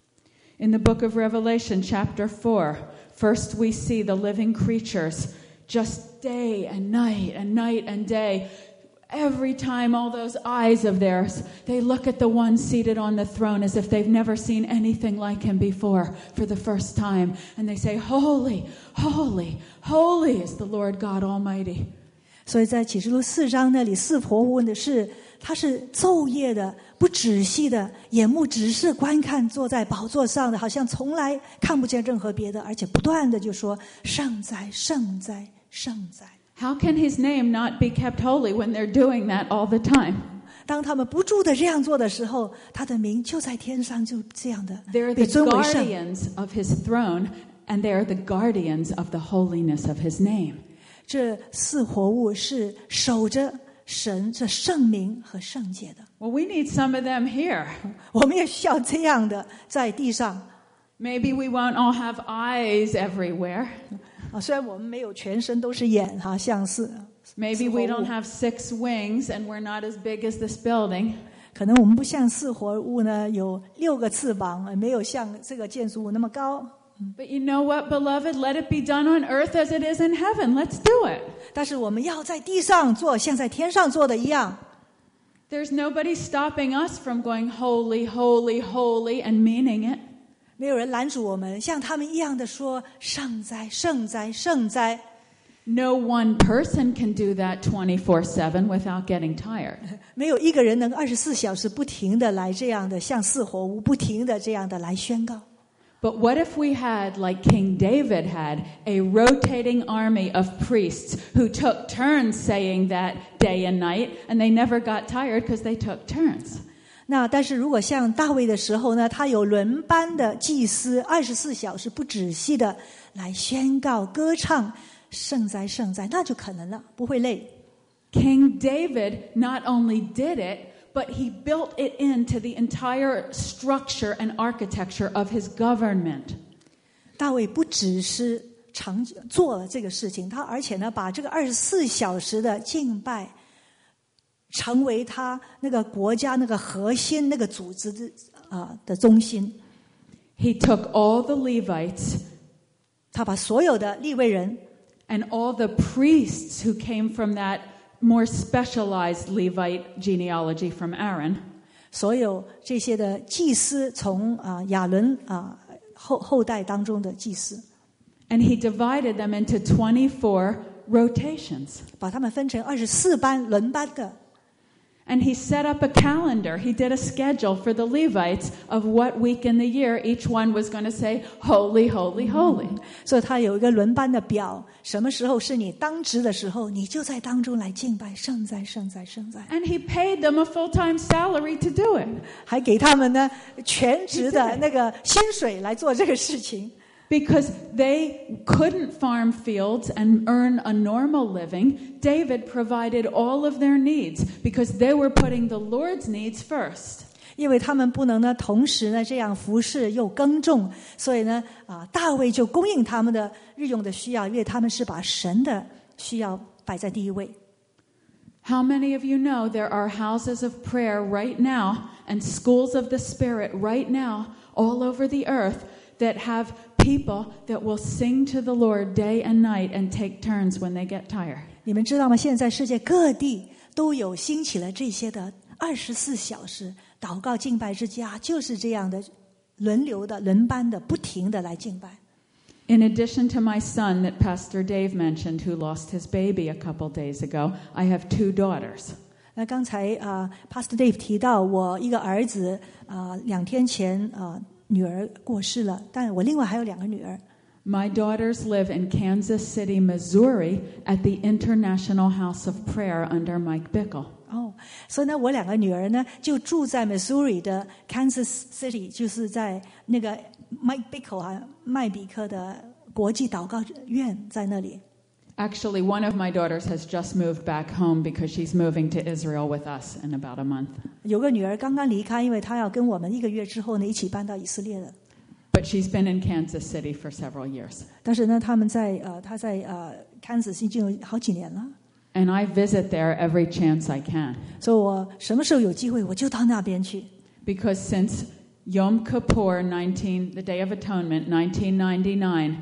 In the book of Revelation, chapter four, first we see the living creatures just day and night and night and day. Every time all those eyes of theirs, they look at the one seated on the throne as if they've never seen anything like him before for the first time. And they say, Holy, holy, holy is the Lord God Almighty. 所以在启示录四章那里，四活物的是，他是昼夜的、不止息的，眼目只是观看坐在宝座上的，好像从来看不见任何别的，而且不断的就说圣哉，圣哉，圣哉。 How can his name not be kept holy when they're doing that all the time? 当他们不住的这样做的时候，他的名就在天上，就这样的 They're 被 the 尊为圣。 guardians of his throne, and they are the guardians of the holiness of his name. 这四活物是守着神这圣名和圣洁的。 Well, we need some of them here. 我们也需要这样的在地上。 Maybe we won't all have eyes everywhere. 啊，虽然我们没有全身都是眼哈，像是 Maybe we don't have six wings and we're not as big as this building. 可能我们不像四活物呢，有六个翅膀，没有像这个建筑物那么高。 But you know what, beloved? Let it be done on earth as it is in heaven. Let's do it. 但是我们要在地上做，像在天上做的一样。 There's nobody stopping us from going holy, holy, holy and meaning it. 没有人拦阻我们，像他们一样的说圣哉，圣哉，圣哉。 No one person can do that twenty-four seven without getting tired. 没有一个人能二十四小时不停的来这样的像四活物，不停的这样的来宣告。 But what if we had, like King David had, a rotating army of priests who took turns saying that day and night, and they never got tired because they took turns? 那但是如果像大卫的时候呢，他有轮班的祭司，二十四小时不止息的来宣告、歌唱圣哉圣哉，那就可能了，不会累。 King David not only did it,But he built it into the entire structure and architecture of his government. 大卫不只是常做了这个事情，他而且呢，把这个二十四小时的敬拜成为他那个国家那个核心那个组织的啊的中心。 He took all the Levites, 他把所有的利未人 and all the priests who came from that.More specialized Levite genealogy from Aaron. 所有这些的祭司从啊亚伦啊后后代当中的祭司 And he divided them into twenty-four rotations. 把他们分成二十四班轮班的 And he set up a calendar. He did a schedule for the Levites of what week in the year each one was going to say, holy, holy, holy. 所以他有一个轮班的表，什么时候是你当值的时候，你就在当中来敬拜圣哉圣哉圣哉。 And he paid them a full-time salary to do it. 还给他们呢全职的那个薪水来做这个事情。 Because they couldn't farm fields and earn a normal living, David provided all of their needs because they were putting the Lord's needs first. 因为他们不能呢同时呢这样服侍又耕种，所以呢啊大卫就供应他们的日用的需要，因为他们是把神的需要摆在第一位。 How many of you know there are houses of prayer right now and schools of the Spirit right now all over the earth that have people that will sing to the Lord day and night and take turns when they get tired? 你们知道吗？现在世界各地都有兴起了这些的二十四小时祷告敬拜之家，就是这样的轮流的、轮班的、不停的来敬拜。 In addition to my son that Pastor Dave mentioned, who lost his baby a couple days ago, I have two daughters. 那刚才啊、呃、，Pastor Dave 提到我一个儿子啊、呃，两天前啊、呃、女儿过世了，但我另外还有两个女儿。 My daughters live in Kansas City, Missouri, at the International House of Prayer under Mike Bickle. 哦，所以呢，我两个女儿呢就住在 Missouri 的 Kansas City， 就是在那个 Mike Bickle 啊麦比克的国际祷告院在那里。 Actually, one of my daughters has just moved back home because she's moving to Israel with us in about a month. 有个女儿刚刚离开，因为她要跟我们一个月之后呢一起搬到以色列的。 But she's been in Kansas City for several years. 但是呢，他们在呃，她在呃 Kansas 已经有好几年了。 And I visit there every chance I can. 所以我什么时候有机会，我就到那边去。 Because since Yom Kippur, nineteen, the Day of Atonement, nineteen ninety-nine,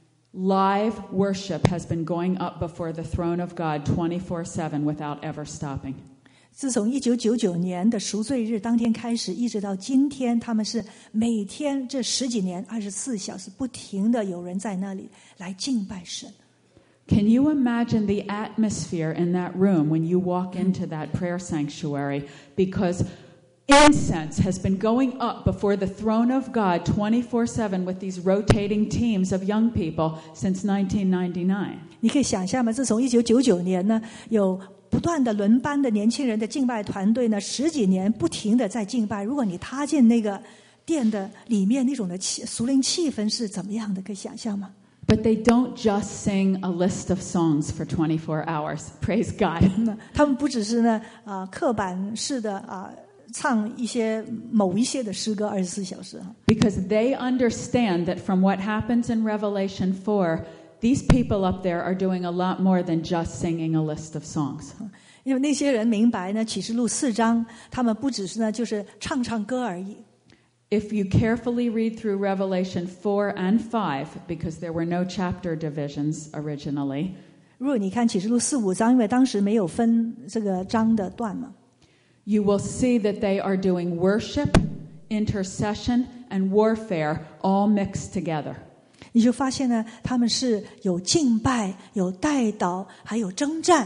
live worship has been going up before the throne of God twenty-four seven without ever stopping. 自从一九九九年的赎罪日当天开始，一直到今天，他们是每天这十几年二十四小时不停的有人在那里来敬拜神。 Can you imagine the atmosphere in that room when you walk into that prayer sanctuary? Because incense has been going up before the throne of God twenty-four seven with these rotating teams of young people since nineteen ninety-nine. 你可以想象吗？自从一九九九年呢，有不断的轮班的年轻人的敬拜团队呢，十几年不停的在敬拜。如果你踏进那个殿的里面，那种的气属灵气氛是怎么样的？可以想象吗？ But they don't just sing a list of songs for twenty-four hours. Praise God. 他们不只是呢啊、呃、刻板式的啊、呃、唱一些某一些的诗歌二十四小时。 Because they understand that from what happens in Revelation four, these people up there are doing a lot more than just singing a list of songs. 因为那些人明白呢，启示录四章，他们不只是呢就是唱唱歌而已。 If you carefully read through Revelation four and five, because there were no chapter divisions originally, 如果你看启示录四五章，因为当时没有分这个章的段嘛， you will see that they are doing worship, intercession, and warfare all mixed together. 你就发现呢，他们是有敬拜、有代祷，还有征战。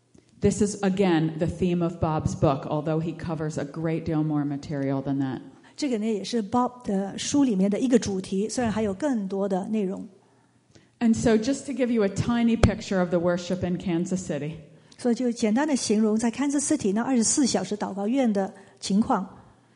This is, again, the theme of Bob's book, although he covers a great deal more material than that. 这个呢也是 Bob 的书里面的一个主题，虽然还有更多的内容。 And so just to give you a tiny picture of the worship in Kansas City. 所以就简单的形容在 Kansas City 那二十四小时祷告院的情况。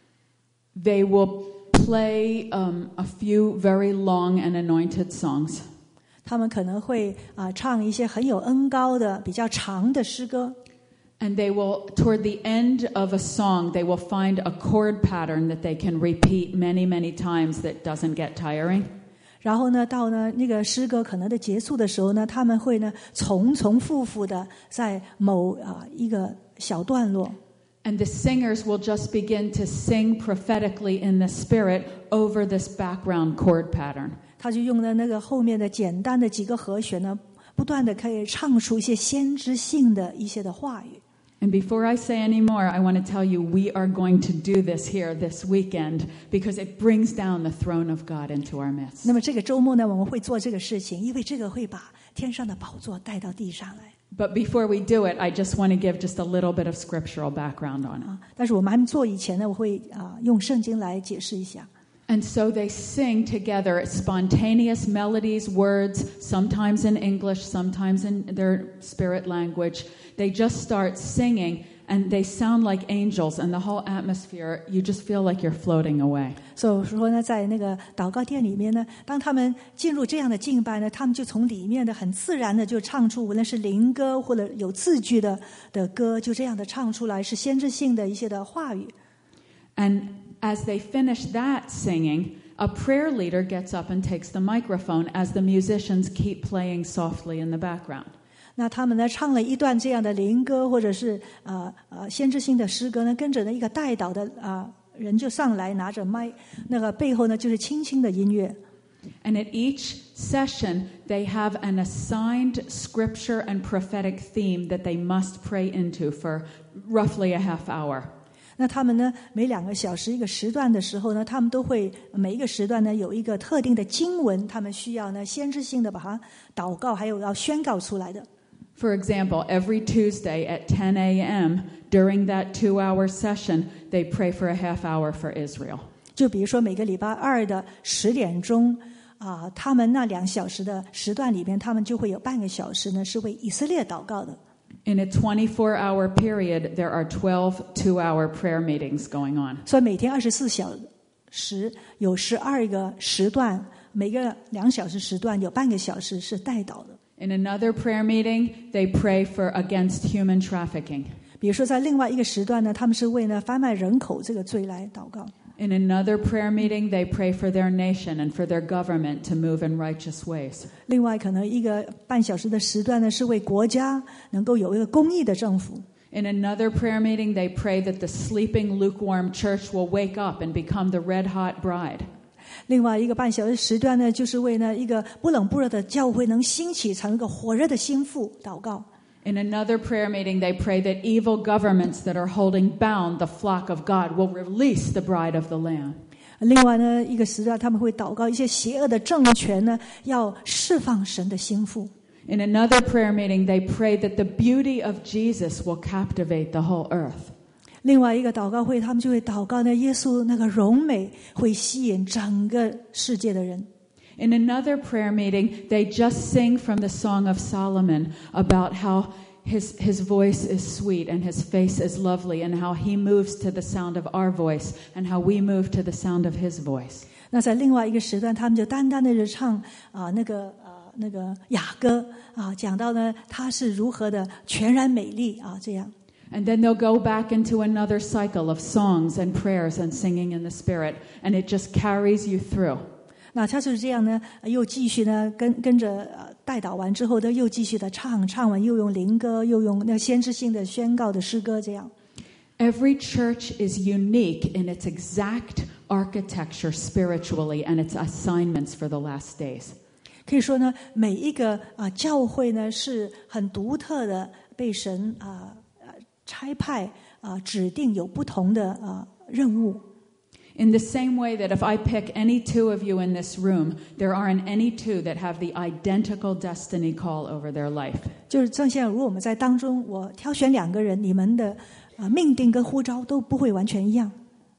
They will play um, a few very long and anointed songs. 他们可能会啊、呃、唱一些很有恩膏的比较长的诗歌。 And they will, toward the end of a song, they will find a chord pattern that they can repeat many, many times that doesn't get tiring. 然后呢，到呢那个诗歌可能的结束的时候呢，他们会呢重重复复的在某啊、呃、一个小段落。 And the singers will just begin to sing prophetically in the spirit over this background chord pattern. 他就用了那个后面的简单的几个和弦呢，不断的可以唱出一些先知性的一些的话语。 And before I say any more, I want to tell you we are going to do this here this weekend because it brings down the throne of God into our midst. 那么这个周末呢，我们会做这个事情，因为这个会把天上的宝座带到地上来。 But before we do it, I just want to give just a little bit of scriptural background on it. 但是我们还没做以前呢，我会啊、呃、用圣经来解释一下。 And so they sing together spontaneous melodies, words, sometimes in English, sometimes in their spirit language. They just start singing and they sound like angels, and the whole atmosphere, you just feel like you're floating away. 所以说呢，在那个祷告殿里面呢，当他们进入这样的敬拜呢，他们就从里面的很自然的就唱出，无论是灵歌或者有字句的的歌，就这样的唱出来，是先知性的一些的话语。 And as they finish that singing, a prayer leader gets up and takes the microphone as the musicians keep playing softly in the background. 那他们呢唱了一段这样的灵歌，或者是呃呃先知性的诗歌呢，跟着呢一个带导的啊、呃、人就上来拿着麦，那个背后呢就是轻轻的音乐。 And at each session, they have an assigned scripture and prophetic theme that they must pray into for roughly a half hour. 那他们呢，每两个小时一个时段的时候呢，他们都会每一个时段呢有一个特定的经文，他们需要呢先知性的把它祷告，还有要宣告出来的。 For example, every Tuesday at ten a.m. during that two-hour session, they pray for a half hour for Israel. 就比如说每个礼拜二的十点钟啊、呃，他们那两小时的时段里边，他们就会有半个小时呢是为以色列祷告的。 In a twenty-four hour period, there are twelve two-hour prayer meetings going on. 所以每天二十四小时有十二个时段，每个两小时时段有半个小时是代祷的。 In another prayer meeting, they pray for against human trafficking. 比如说在另外一个时段呢，他们是为呢贩卖人口这个罪来祷告。 In another prayer meeting, they pray for their nation and for their government to move in righteous ways. 另外可能一个半小时的时段呢，是为国家能够有一个公义的政府。 In another prayer meeting, they pray that the sleeping lukewarm church will wake up and become the red-hot bride. 另外一个半小时时段呢，就是为呢一个不冷不热的教会能兴起，成一个火热的心腹祷告。 In another prayer meeting, they pray that evil governments that are holding bound the flock of God will release the bride of the Lamb. 另外呢，一个时段他们会祷告一些邪恶的政权呢，要释放神的心腹。 In another prayer meeting, they pray that the beauty of Jesus will captivate the whole earth. 另外一个祷告会，他们就会祷告呢，耶稣那个荣美会吸引整个世界的人。 In another prayer meeting, they just sing from the Song of Solomon about how his, his voice is sweet and his face is lovely and how he moves to the sound of our voice and how we move to the sound of his voice. 那在另外一个时段，他们就单单的就唱啊、呃、那个啊、呃、那个雅歌啊，讲到呢他是如何的全然美丽啊这样。 And then they'll go back into another cycle of songs and prayers and singing in the Spirit, and it just carries you through. 那他就是这样呢，又继续呢跟跟着呃代祷完之后，他又继续的唱，唱完又用灵歌，又用那先知性的宣告的诗歌，这样。 Every church is unique in its exact architecture spiritually and its assignments for the last days. 可以说呢，每一个啊、呃、教会呢是很独特的，被神啊呃差派啊、呃、指定有不同的啊、呃、任务。 In the same way that if I pick any two of you in this room, there aren't any two that have the identical destiny call over their life. 就是正像如果我们在当中，我挑选两个人，你们的啊、呃、命定跟呼召都不会完全一样。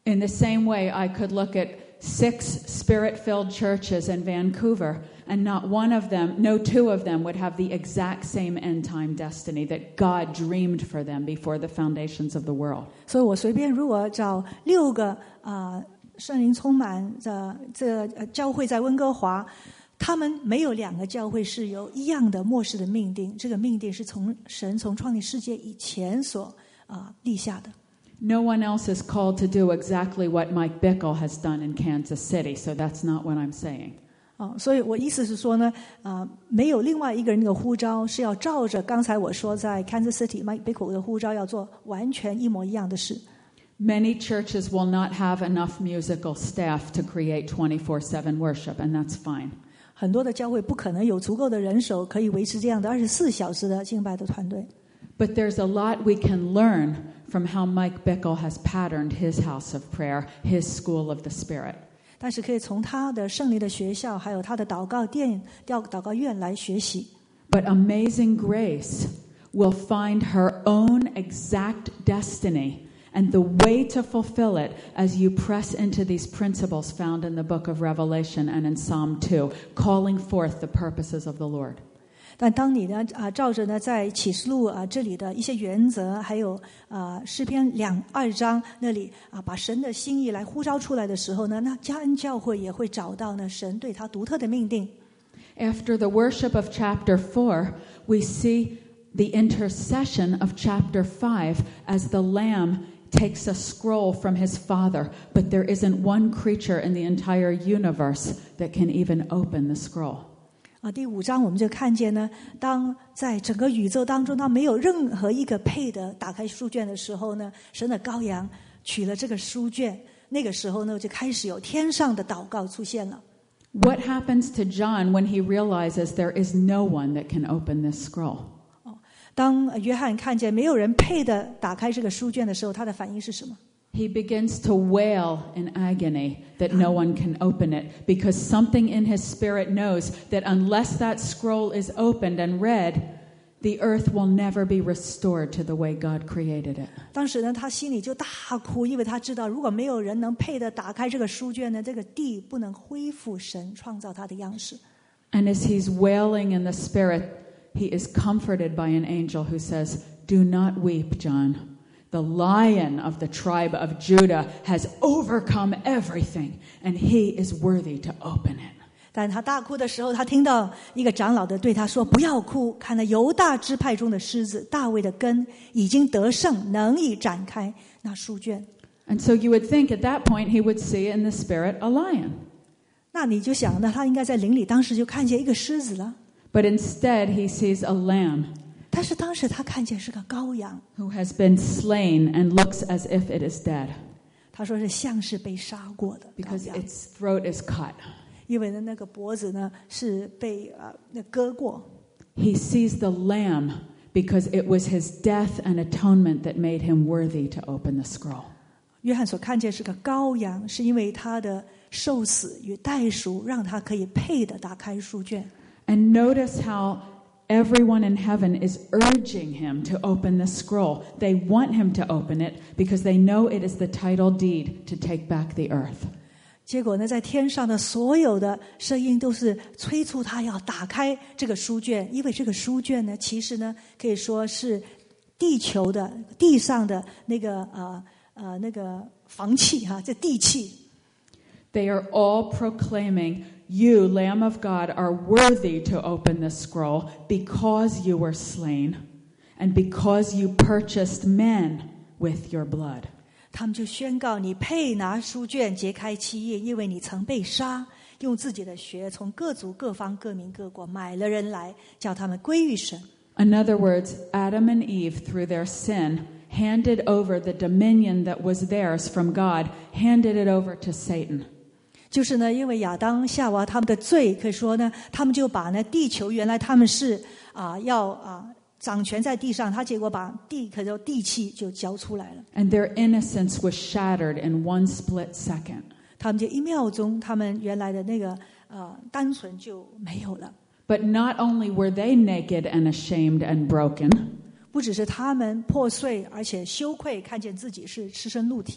In the same way, I could look at six Spirit-filled churches in Vancouver, and not one of them, no two of them would have the exact same end-time destiny that God dreamed for them before the foundations of the world. 所以我随便如果找六个啊圣灵充满的这呃教会在温哥华，他们没有两个教会是有一样的末世的命定，这个命定是从神从创立世界以前所啊立下的。 No one else is called to do exactly what Mike Bickle has done in Kansas City, so that's not what I'm saying. 哦，所以我意思是说呢，啊、呃，没有另外一个人的呼召是要照着刚才我说在 Kansas City Mike Bickle 的呼召要做完全一模一样的事。 Many churches will not have enough musical staff to create twenty-four seven worship, and that's fine. 很多的教会不可能有足够的人手可以维持这样的二十四小时的敬拜的团队。 But there's a lot we can learn from how Mike Bickle has patterned his house of prayer, his school of the Spirit. 但是可以从他的圣灵的学校，还有他的祷告殿、祷告院来学习。 But Amazing Grace will find her own exact destiny and the way to fulfill it as you press into these principles found in the book of Revelation and in Psalm two, calling forth the purposes of the Lord. 但当你呢啊，照着呢在启示录啊这里的一些原则，还有啊诗篇两二章那里啊把神的心意来呼召出来的时候呢，那加恩教会也会找到呢神对他独特的命定。 After the worship of chapter four, we see the intercession of chapter five as the Lamb takes a scroll from his Father, but there isn't one creature in the entire universe that can even open the scroll. 啊，第五章我们就看见呢，当在整个宇宙当中，他没有任何一个配的打开书卷的时候呢，神的羔羊取了这个书卷，那个时候呢，就开始有天上的祷告出现了。 What happens to John when he realizes there is no one that can open this scroll? 哦，当约翰看见没有人配的打开这个书卷的时候，他的反应是什么？ He begins to wail in agony that no one can open it because something in his spirit knows that unless that scroll is opened and read, the earth will never be restored to the way God created it. 当时呢，他心里就大哭，因为他知道，如果没有人能配的打开这个书卷呢，这个地不能恢复神创造它的样式。 And as he's wailing in the spirit, he is comforted by an angel who says, "Do not weep, John.The Lion of the tribe of Judah has overcome everything, and he is worthy to open it." 但他大哭的时候，他听到一个长老的对他说：“不要哭，看那犹大支派中的狮子大卫的根已经得胜，能以展开那书卷。” And so you would think at that point he would see in the spirit a lion. 那你就想呢，他应该在灵里当时就看见一个狮子了。 But instead he sees a lamb. 但是当时他看见是个羔羊 who has been slain and looks as if it is dead. 他说是像是被杀过的羔 Because 羊 its throat is cut. 因为呢那个脖子呢是被呃那割过。 He sees the lamb because it was his death and atonement that made him worthy to open the scroll. 约翰所看见是个羔羊，是因为他的受死与代赎让他可以配的打开书卷。 And notice how everyone in heaven is urging him to open the scroll. They want him to open it because they know it is the title deed to take back the earth. 结果呢，在天上的所有的声音都是催促他要打开这个书卷，因为这个书卷呢，其实呢可以说是地球的地上的那个呃呃那个房契哈，这地契。 They are all proclaiming,You, Lamb of God, are worthy to open the scroll because you were slain and because you purchased men with your blood. 他们就宣告你配拿书卷揭开七页，因为你曾被杀，用自己的血从各族各方各民各国买了人来，叫他们归于神。 In other words, Adam and Eve, through their sin, handed over the dominion that was theirs from God, handed it over to Satan. 就是呢，因为亚当夏娃他们的罪，可以说呢，他们就把呢地球原来他们是啊、呃、要啊、呃、掌权在地上，他结果把地可以说地契就交出来了。 And their innocence was shattered in one split second. 他们就一秒钟，他们原来的那个呃单纯就没有了。 But not only were they naked and ashamed and broken, 不只是他们破碎，而且羞愧，看见自己是赤身露体。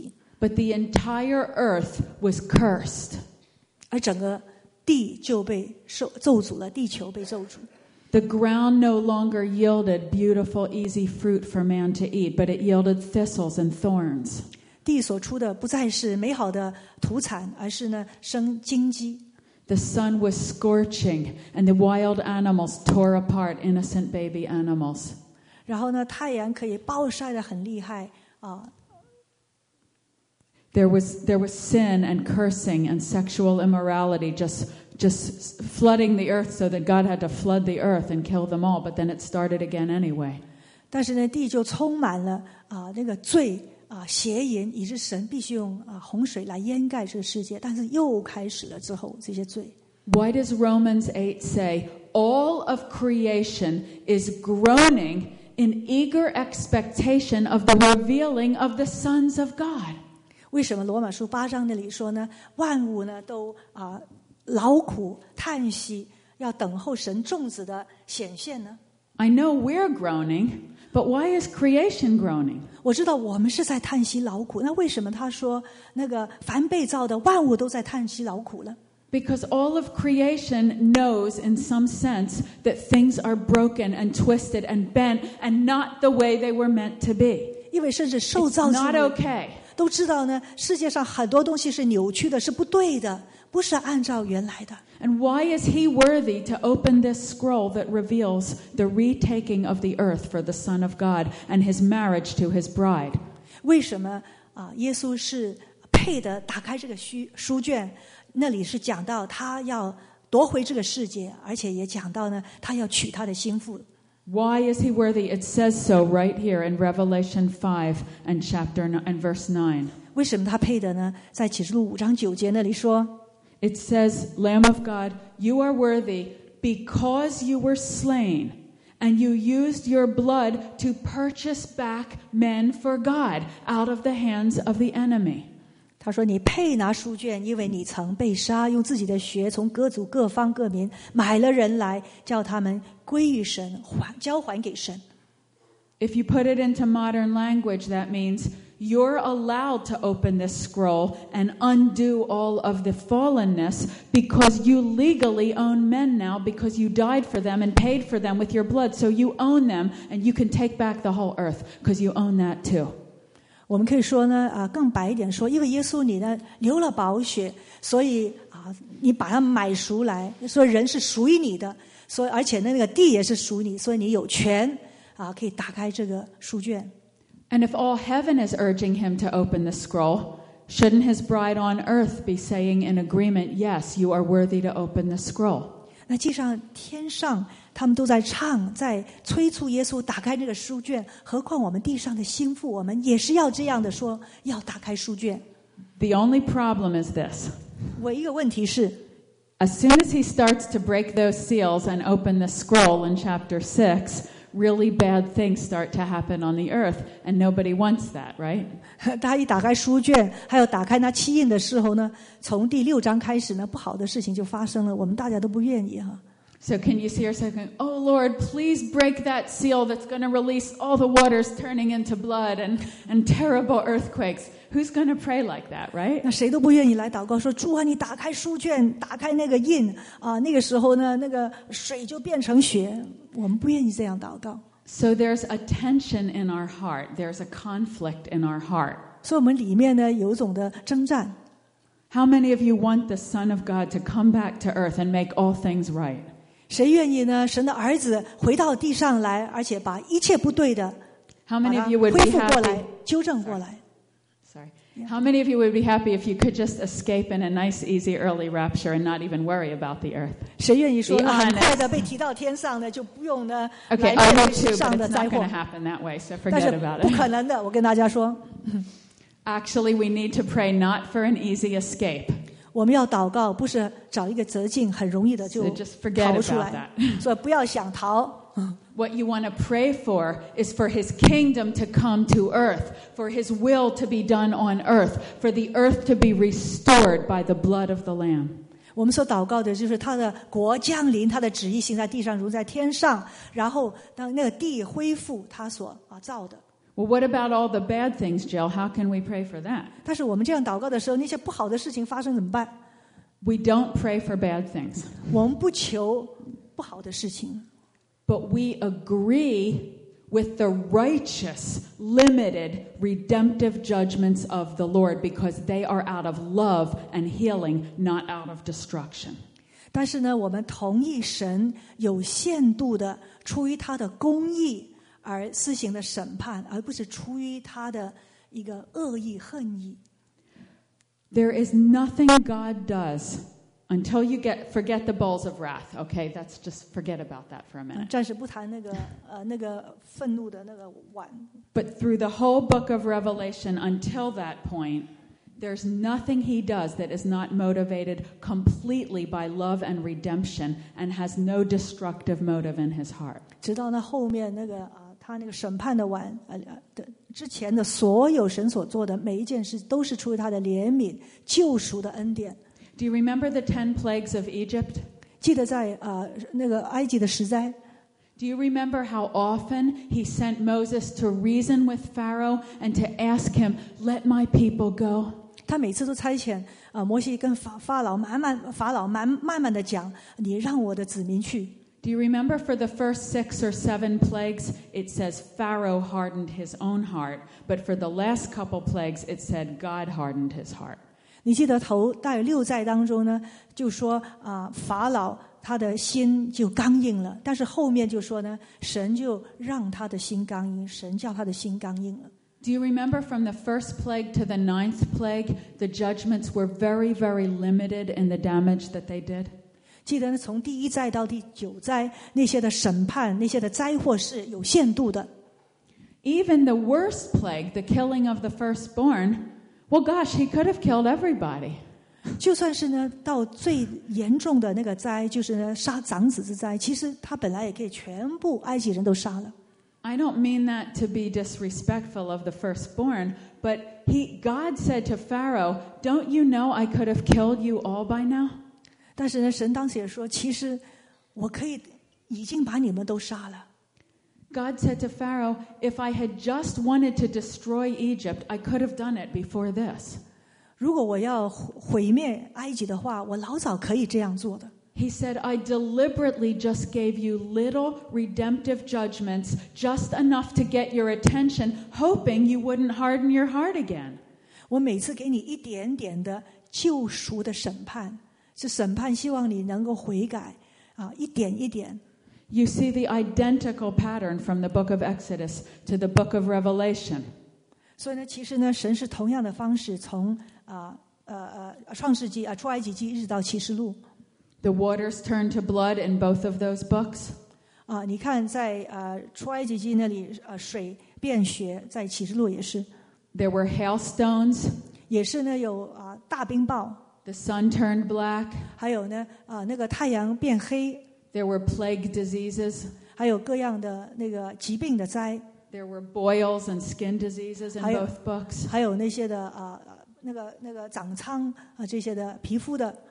but the entire earth was cursed. 而整个地就被受咒诅了，地球被咒诅。 The ground no longer yielded beautiful, easy fruit for man to eat, but it yielded thistles and thorns. 地所出的不再是美好的土产，而是呢生荆棘。 The sun was scorching, and the wild animals tore apart innocent baby animals. 然后呢，太阳可以暴晒得很厉害啊。 There was there was sin and cursing and sexual immorality just just flooding the earth, so that God had to flood the earth and kill them all. But then it started again anyway. 但是呢，地就充满了啊那个罪啊邪淫，以致神必须用啊洪水来淹盖这个世界。但是又开始了之后这些罪。 Why does Romans eight say all of creation is groaning in eager expectation of the revealing of the sons of God? 为什么罗马书八章那里说呢？万物呢都啊劳苦叹息，要等候神众子的显现呢？ I know we're groaning, but why is creation groaning? 我知道我们是在叹息劳苦，那为什么他说那个凡被造的万物都在叹息劳苦呢？ Because all of creation knows in some sense that things are broken and twisted and bent and not the way they were meant to be. 因为甚至受造 It's 之 not 物 okay. 都知道呢，世界上很多东西是扭曲的，是不对的，不是按照原来的。 And why is he worthy to open this scroll that reveals the retaking of the earth for the Son of God and his marriage to his bride? 为什么啊？耶稣是配的打开这个书书卷，那里是讲到他要夺回这个世界，而且也讲到呢，他要娶他的心腹。 Why is he worthy? It says so right here in Revelation five and chapter and verse nine. 为什么他配的呢？在启示录五章九节那里说 It says, Lamb of God, you are worthy because you were slain, and you used your blood to purchase back men for God out of the hands of the enemy. 他说你配拿书卷，因为你曾被杀，用自己的血从各族各方各民买了人来，叫他们归于神，还交还给神。 If you put it into modern language, that means you're allowed to open this scroll and undo all of the fallenness because you legally own men now because you died for them and paid for them with your blood. So you own them and you can take back the whole earth because you own that too. 我们可以说呢，啊，更白一点说，因为耶稣你呢流了宝血，所以啊，你把它买赎来，说人是属于你的，所以而且那个地也是属于你，所以你有权啊，可以打开这个书卷。 And if all heaven is urging him to open the scroll, shouldn't his bride on earth be saying in agreement, yes, you are worthy to open the scroll? 那既然天上他们都在唱，在催促耶稣打开这个书卷，何况我们地上的心腹，我们也是要这样的说，要打开书卷。 The only problem is this. 唯一一个问题是， As soon as he starts to break those seals and open the scroll in chapter six, really bad things start to happen on the earth, and nobody wants that, right? 他一打开书卷，还有打开那七印的时候呢，从第六章开始呢，不好的事情就发生了，我们大家都不愿意哈。 So can you see yourself going, oh Lord, please break that seal that's going to release all the waters turning into blood and, and terrible earthquakes. Who's going to pray like that, right? 那谁都不愿意来祷告说，主啊，你打开书卷，打开那个印啊，那个时候呢，那个水就变成血。我们不愿意这样祷告。 So there's a tension in our heart. There's a conflict in our heart. 所以我们里面呢有一种的征战。 How many of you want the Son of God to come back to earth and make all things right? 谁愿意呢？神的儿子回到地上来，而且把一切不对的 How 把 many 它 of you would 恢 be 复过来 happy?， 纠正过来。 Sorry. How many of you would be happy if you could just escape in a nice, easy, early rapture and not even worry about the earth? 谁愿意说 Be 啊很 honest. 快的被提到天上呢，就不用呢 Okay, 来 I 面 would 对 too, 世上 but 的 it's 灾 not going 祸 to？ happen that way, so 但是 forget about 不 it. 可能的，我跟大家说， Actually, we need to pray not for an easy escape. 我们要祷告，不是找一个捷径，很容易的就 So just forget 逃出 about 来 that. 所以不要想逃。 What you want to pray for is for his kingdom to come to earth, for his will to be done on earth, for the earth to be restored by the blood of the Lamb. 我们所祷告的就是他的国降临，他的旨意行在地上如在天上，然后当那个地恢复他所啊造的。 Well, what about all the bad things, Jill? How can we pray for that? 但是我们这样祷告的时候，那些不好的事情发生怎么办？ We don't pray for bad things. 我们不求不好的事情， But we agree with the righteous, limited, redemptive judgments of the Lord because they are out of love and healing, not out of destruction. 但是呢，我们同意神有限度的出于他的公义而施行的审判，而不是出于他的一个恶意恨意。 There is nothing God does until you get forget the bowls of wrath. Okay, that's just forget about that for a minute. 暂时不谈那个呃那个愤怒的那个碗。 But through the whole book of Revelation until that point, there's nothing he does that is not motivated completely by love and redemption and has no destructive motive in his heart. 直到那后面那个啊，他那个审判的碗呃的之前的所有神所做的每一件事，都是出于他的怜悯、救赎的恩典。 Do you remember the ten plagues of Egypt? 记得在呃那个埃及的十灾。 Do you remember how often he sent Moses to reason with Pharaoh and to ask him, "Let my people go"? 他每次都差遣啊、呃、摩西跟法法老慢慢法老慢慢慢的讲，你让我的子民去。 Do you remember for the first six or seven plagues, it says Pharaoh hardened his own heart, but for the last couple plagues, it said God hardened his heart. 你记得头大约六灾当中呢，就说啊、呃、法老他的心就刚硬了，但是后面就说呢，神就让他的心刚硬，神叫他的心刚硬了。 Do you remember from the first plague to the ninth plague, the judgments were very, very limited in the damage that they did? 记得从第一灾到第九灾，那些的审判，那些的灾祸是有限度的。 Even the worst plague, the killing of the firstborn, well, gosh, he could have killed everybody. 就算是呢，到最严重的那个灾，就是呢杀长子之灾，其实他本来也可以全部埃及人都杀了。 I don't mean that to be disrespectful of the firstborn, but he, God said to Pharaoh, "Don't you know I could have killed you all by now?" 但是呢，神当时也说，其实我可以已经把你们都杀了。 God said to Pharaoh, "If I had just wanted to destroy Egypt, I could have done it before this." 如果我要毁灭埃及的话，我老早可以这样做的。 He said, "I deliberately just gave you little redemptive judgments, just enough to get your attention, hoping you wouldn't harden your heart again." 我每次给你一点点的救赎的审判，是审判，希望你能够悔改啊，一点一点。 You see the identical pattern from the book of Exodus to the book of Revelation. 所以呢，其实呢，神是同样的方式，从啊呃呃创世纪啊出埃及记一直到启示录。 The waters turned to blood in both of those books. 啊，你看在呃出埃及记那里，呃水变血，在启示录也是。 There were hailstones. 也是呢有啊大冰雹。 The sun turned black. 还有呢啊那个太阳变黑。 There were plague diseases. 还有各样的那个疾病的灾。 There were boils and skin diseases in both books. 还有那些的啊那个那个长疮啊这些的皮肤的。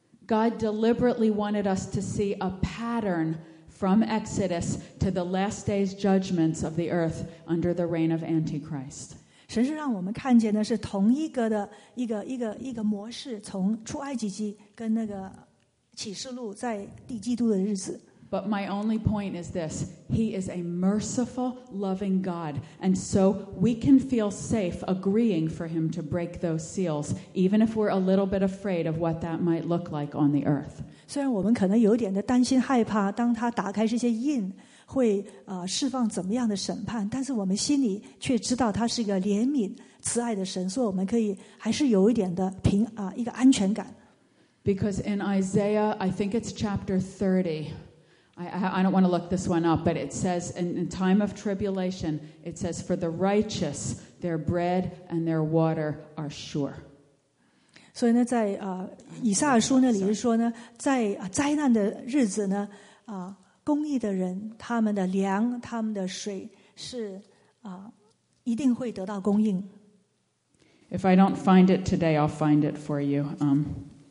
God deliberately wanted us to see a pattern from Exodus to the last days judgments of the earth under the reign of Antichrist. 神是让我们看见的是同一个的一个一个一个模式，从出埃及记跟那个启示录在地基督的日子。 But my only point is this: He is a merciful, loving God, and so we can feel safe agreeing for Him to break those seals, even if we're a little bit afraid of what that might look like on the earth. 虽然我们可能有一点的担心害怕，当他打开这些印，会呃释放怎么样的审判，但是我们心里却知道他是一个怜悯、慈爱的神，所以我们可以还是有一点的平啊、呃、一个安全感。 Because in Isaiah, I think it's chapter thirty. I, I don't want to look this one up, but it says in, in time of tribulation, it says, "For the righteous, their bread and their water are sure." 所以呢，在啊、呃、以赛亚书那里是说呢，在、呃、灾难的日子呢，啊、呃、公义的人，他们的粮、他们的水是啊、呃、一定会得到供应。 If I don't find it today, I'll find it for you. Um,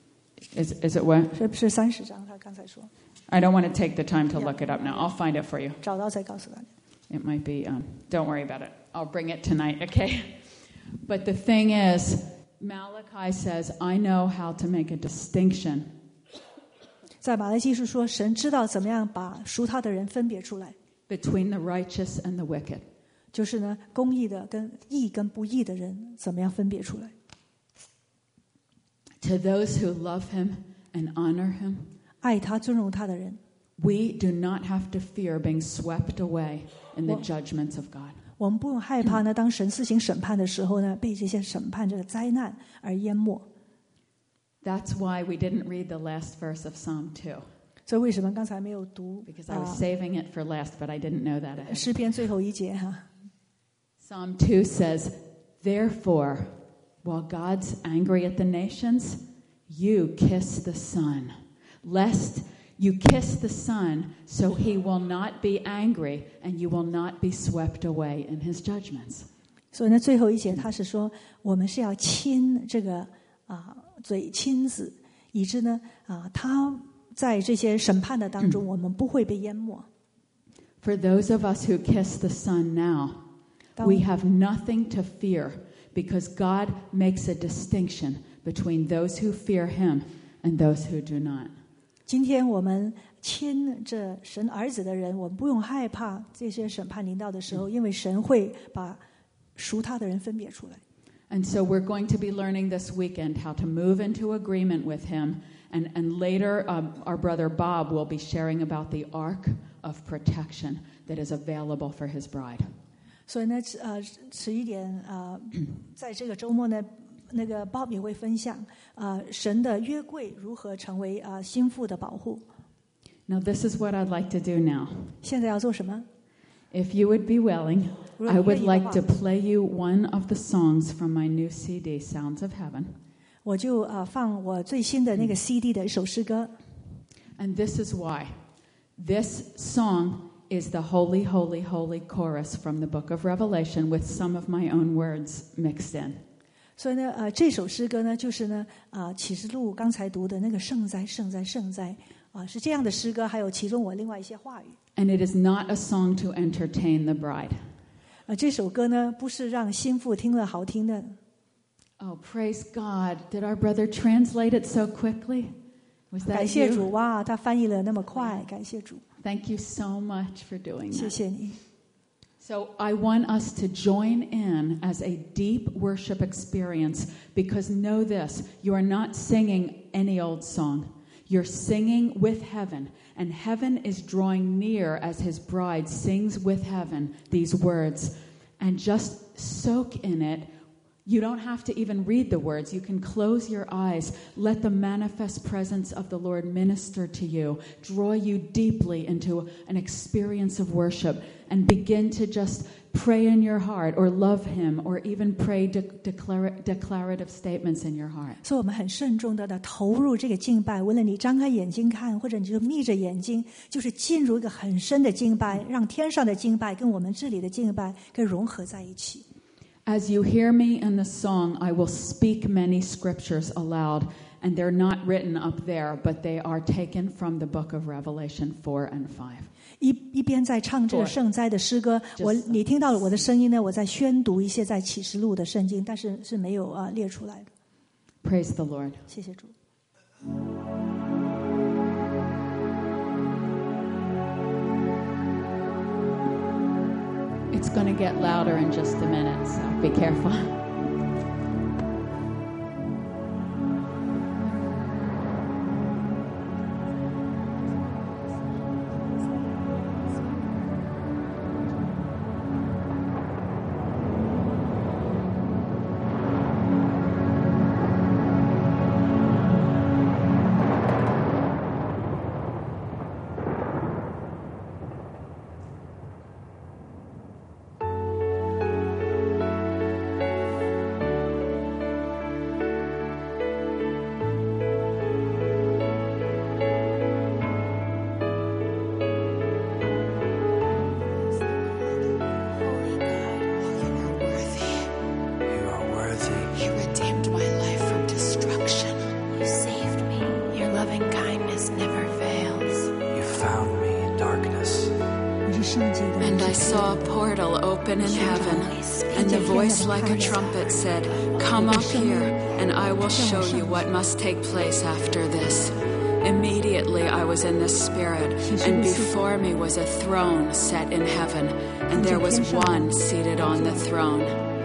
is is it what? 是不是三十章？他刚才说。 I don't want to take the time to look it up now. I'll find it for you. 找到再告诉大家。 It might be, um, don't worry about it. I'll bring it tonight, okay? But the thing is, Malachi says, I know how to make a distinction. 在马来基书说，神知道怎么样把属他的人分别出来， between the righteous and the wicked. 就是呢，公义的跟义跟不义的人怎么样分别出来。 To those who love him and honor him, 爱他尊荣他的人， we do not have to fear being swept away in the judgments of God. 我们不用害怕呢，当神施行审判的时候呢，被这些审判这个灾难而淹没。 That's why we didn't read the last verse of Psalm two. 所以为什么刚才没有读 Because I was 啊 saving it for last, but I didn't know that ahead. 诗篇最后一节哈？ Psalm two says, Therefore, while God's angry at the nations, you kiss the Son, lest you kiss the Son, so he will not be angry, and you will not be swept away in his judgments. 所以呢，最后一节他是说，我们是要亲这个啊嘴亲子，以致呢啊他在这些审判的当中，我们不会被淹没。 For those of us who kiss the Son now, we have nothing to fear, because God makes a distinction between those who fear him and those who do not. 今天我们亲这神儿子的人，我们不用害怕这些审判临到的时候，因为神会把属他的人分别出来。 And so we're going to be learning this weekend how to move into agreement with him. And, and later, um, our brother Bob will be sharing about the ark of protection that is available for his bride. 所以呢，呃，十一点呃，在这个周末呢，那个 Bob 也会分享啊、呃，神的约柜如何成为啊、呃、心腹的保护。 Now, this is what I'd like to do now. 现在要做什么？ If you would be willing, I would like to play you one of the songs from my new C D, Sounds of Heaven. 我就啊、呃、放我最新的那个 C D 的一首诗歌。 And this is why. This song is the Holy, Holy, Holy chorus from the book of Revelation with some of my own words mixed in. 所以呢，呃，这首诗歌呢，就是呢，啊、呃，启示录刚才读的那个圣哉，圣哉，圣哉，啊、呃，是这样的诗歌，还有其中我另外一些话语。 And it is not a song to entertain the bride. 呃，这首歌呢，不是让心腹听了好听的。 Oh, praise God. Did our brother translate it so quickly? Was 感 that 谢 you? 主，哇，他翻译了那么快，感谢主， Thank you so much for doing 谢 that. 谢你。 So I want us to join in as a deep worship experience, because know this, you are not singing any old song. You're singing with heaven, and heaven is drawing near as his bride sings with heaven these words. And just soak in it. You don't have to even read the words. You can close your eyes. Let the manifest presence of the Lord minister to you, draw you deeply into an experience of worship, and begin to just pray in your heart or love him or even pray de- declara- declarative statements in your heart. 所以我们很慎重的的投入这个敬拜，无论你张开眼睛看，或者你就眯着眼睛，就是进入一个很深的敬拜，让天上的敬拜跟我们这里的敬拜跟融合在一起。 As you hear me in the song, I will speak many scriptures aloud, and they're not written up there, but they are taken from the book of Revelation four and five. 一一边在唱这个圣哉的诗歌，我你听到了我的声音呢，我在宣读一些在启示录的圣经，但是是没有啊列出来的。 Praise the Lord. 谢谢主。 It's going to get louder in just a minute, so be careful. And I saw a portal open in heaven, and the voice like a trumpet said, "Come up here, and I will show you what must take place after this." Immediately I was in the Spirit, and before me was a throne set in heaven, and there was one seated on the throne.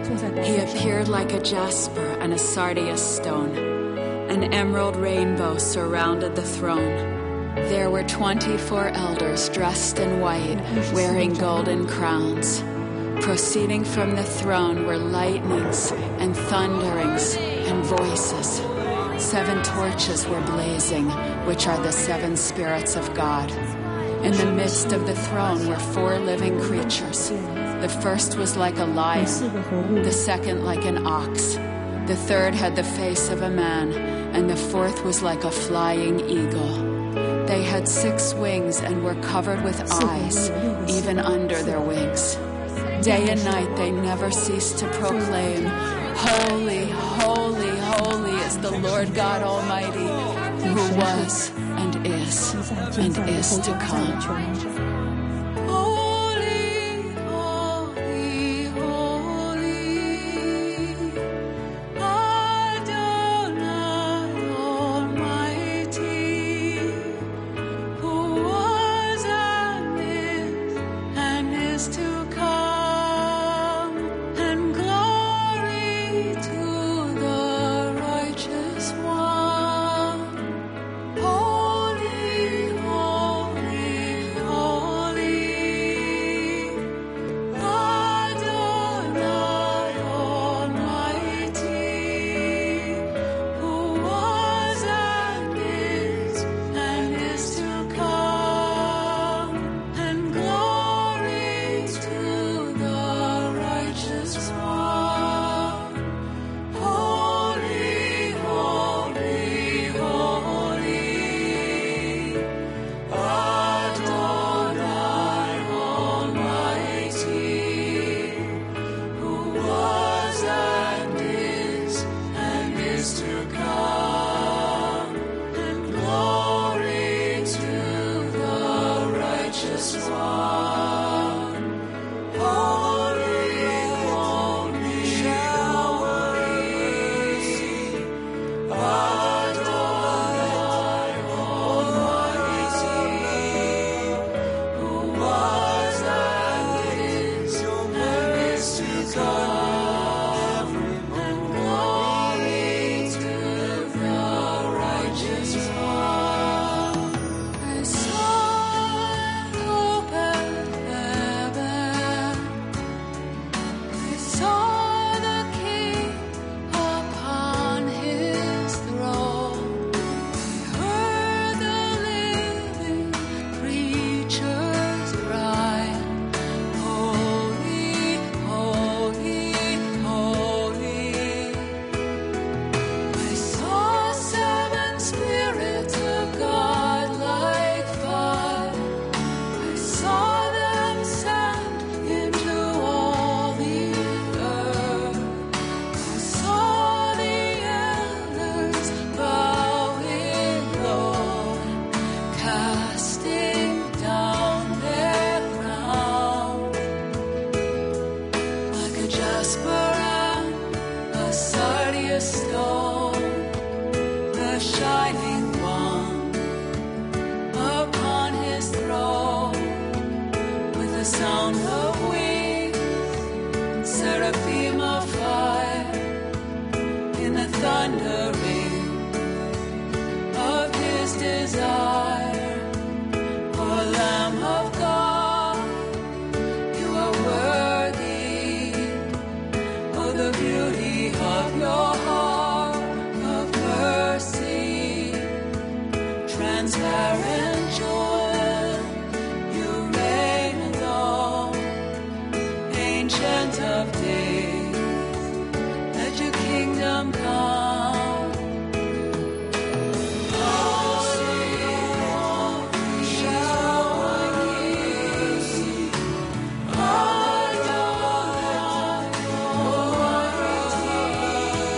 He appeared like a jasper and a sardius stone. An emerald rainbow surrounded the throne. There were twenty-four elders dressed in white, wearing golden crowns. Proceeding from the throne were lightnings and thunderings and voices. Seven torches were blazing, which are the seven spirits of God. In the midst of the throne were four living creatures. The first was like a lion, the second like an ox. The third had the face of a man, and the fourth was like a flying eagle. They had six wings and were covered with eyes, even under their wings. Day and night they never ceased to proclaim, "Holy, holy, holy is the Lord God Almighty, who was and is and is to come."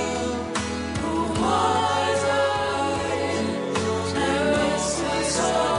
So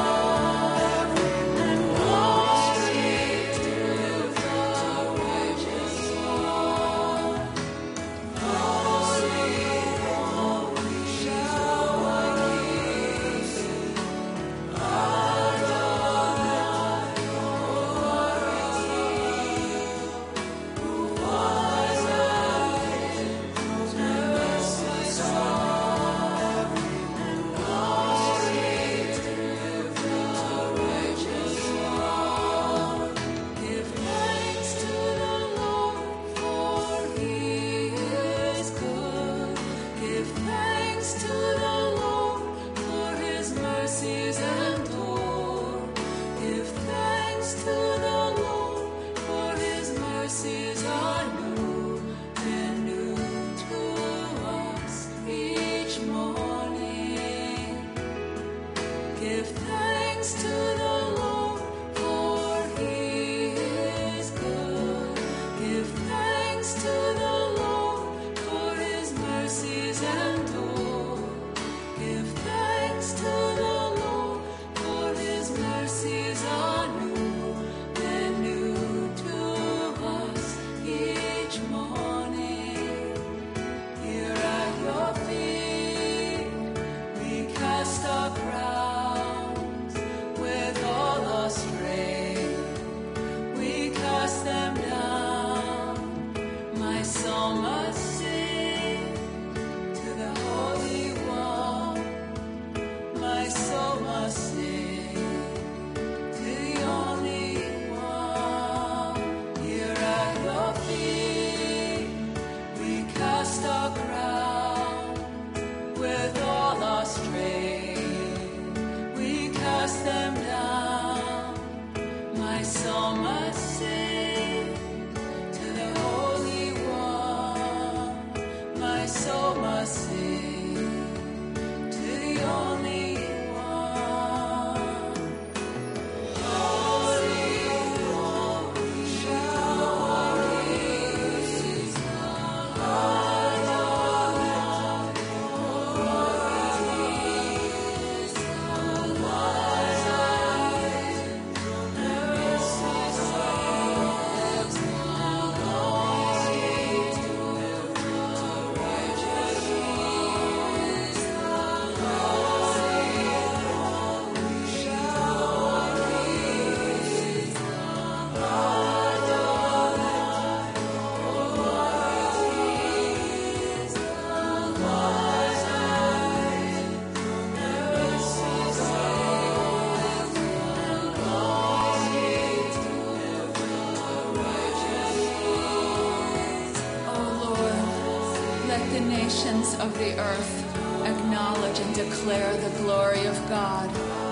Of the earth acknowledge and declare the glory of God.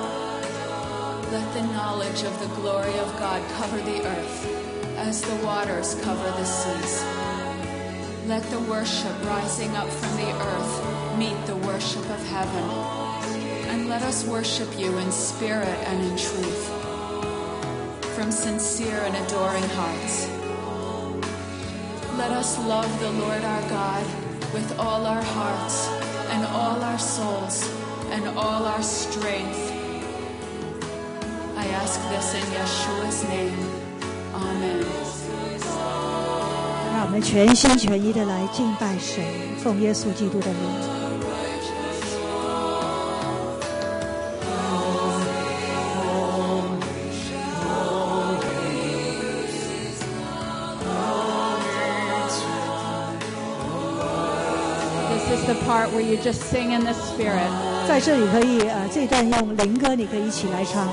Let the knowledge of the glory of God cover the earth as the waters cover the seas. Let the worship rising up from the earth meet the worship of heaven. And let us worship you in spirit and in truth, from sincere and adoring hearts. Let us love the Lord our God with all our hearts and all our souls and all our strength. I ask this in Yeshua's name. Amen. 让我们全心全意的来敬拜神，奉耶稣基督的名。 This is the part where you just sing in the spirit. 在这里可以呃，这段用灵歌，你可以一起来唱。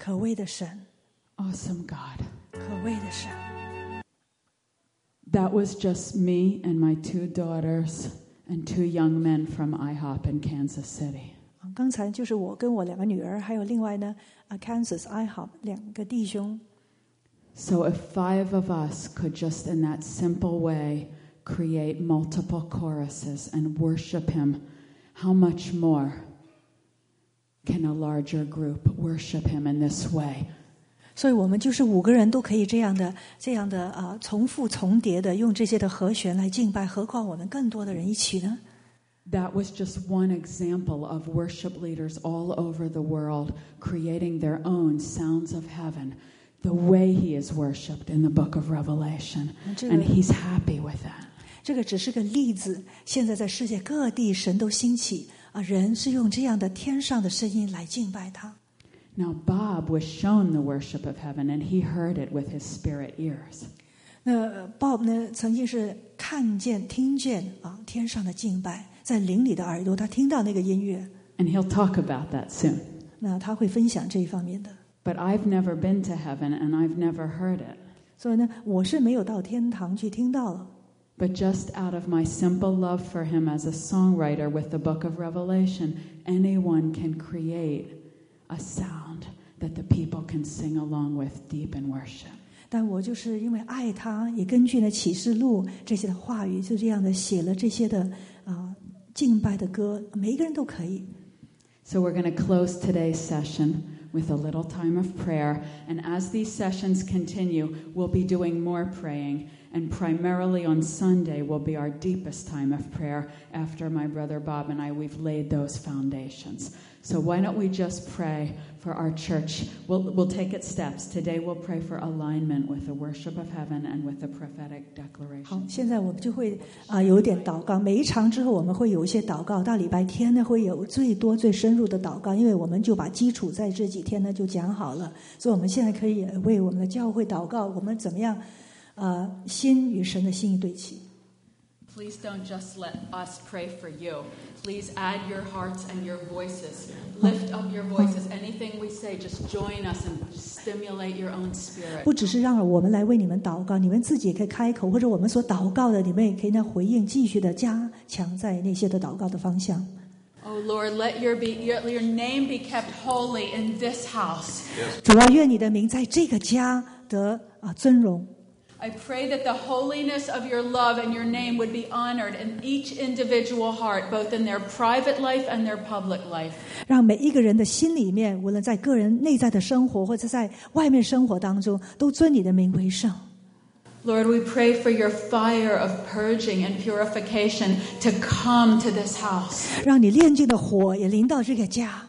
可畏的神， Awesome God. 可畏的神。 That was just me and my two daughters and two young men from I hop in Kansas City. 刚才就是我跟我两个女儿，还有另外呢啊 Kansas I hop 两个弟兄。 So if five of us could just in that simple way create multiple choruses and worship him, how much more can a larger group worship him in this way? 所以我们就是五个人都可以这样的、这样的啊、呃，重复重叠的用这些的和弦来敬拜，何况我们更多的人一起呢？ That was just one example of worship leaders all over the world creating their own sounds of heaven, the way he is worshipped in the book of Revelation, and he's happy with that. 这个只是个例子，现在在世界各地神都兴起啊，人是用这样的天上的声音来敬拜他。 Now Bob was shown the worship of heaven, and he heard it with his spirit ears. 那 Bob 呢，曾经是看见、听见啊天上的敬拜，在灵里的耳朵，他听到那个音乐。 And he'll talk about that soon. 那他会分享这一方面的。 But I've never been to heaven, and I've never heard it. 所以呢，我是没有到天堂去听到了。 But just out of my simple love for him as a songwriter with the book of Revelation, anyone can create a sound that the people can sing along with deep in worship. 但我就是因为爱他，也根据呢启示录这些的话语，就这样的写了这些的啊、呃、敬拜的歌，每一个人都可以。 So we're going to close today's session with a little time of prayer, and as these sessions continue, we'll be doing more praying, and primarily on Sunday will be our deepest time of prayer after my brother Bob and I, we've laid those foundations. So why don't we just pray for our church? We'll, we'll take it steps. Today we'll pray for alignment with the worship of heaven and with the prophetic 好， declaration. 现在我们就会啊、呃、有一点祷告。每一场之后，我们会有一些祷告。到礼拜天呢，会有最多最深入的祷告，因为我们就把基础在这几天呢就讲好了。所以，我们现在可以为我们的教会祷告，我们怎么样呃心与神的心意对齐。 Please don't just let us pray for you. Please add your hearts and your voices. Lift up your voices. Anything we say, just join us and stimulate your own spirit. 不只是让我们来为你们祷告，你们自己也可以开口，或者我们所祷告的，你们也可以呢回应，继续的加强在那些的祷告的方向。 Oh Lord, let your, be, your, your name be kept holy in this house. 主要愿你的名在这个家得啊尊荣。 I pray that the holiness of your love and your name would be honored in each individual heart, both in their private life and their public life. 让每一个人的心里面，无论在个人内在的生活，或者在外面生活当中，都尊你的名为圣。 Lord, we pray for your fire of purging and purification to come to this house. 让你炼净的火也临到这个家。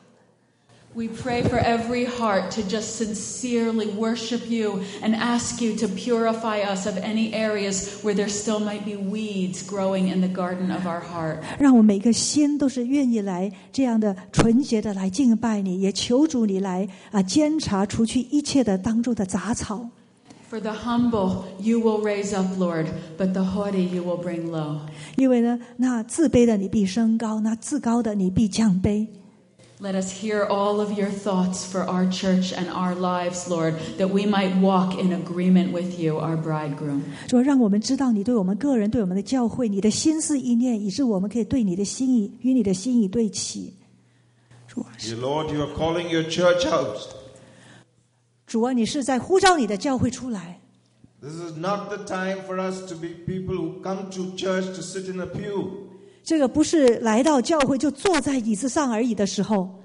We pray for every heart to just sincerely worship you and ask you to purify us of any areas where there still might be weeds growing in the garden of our heart. 让我每个心都是愿意来这样的纯洁的来敬拜你，也求主你来啊监察除去一切的当中的杂草。 For the humble you will raise up, Lord, but the haughty you will bring low. 因为呢，那自卑的你必升高，那自高的你必降卑。 Let us hear all of your thoughts for our church and our lives, Lord, that we might walk in agreement with you, our bridegroom. 主，让我们知道你对我们个人、对我们的教会，你的心思意念，以致我们可以对你的心意与你的心意对齐。主啊， Dear Lord, you are calling your church out. 主啊，你是在呼召你的教会出来。 This is not the time for us to be people who come to church to sit in a pew. 这个不是来到教会就坐在椅子上而已的时候。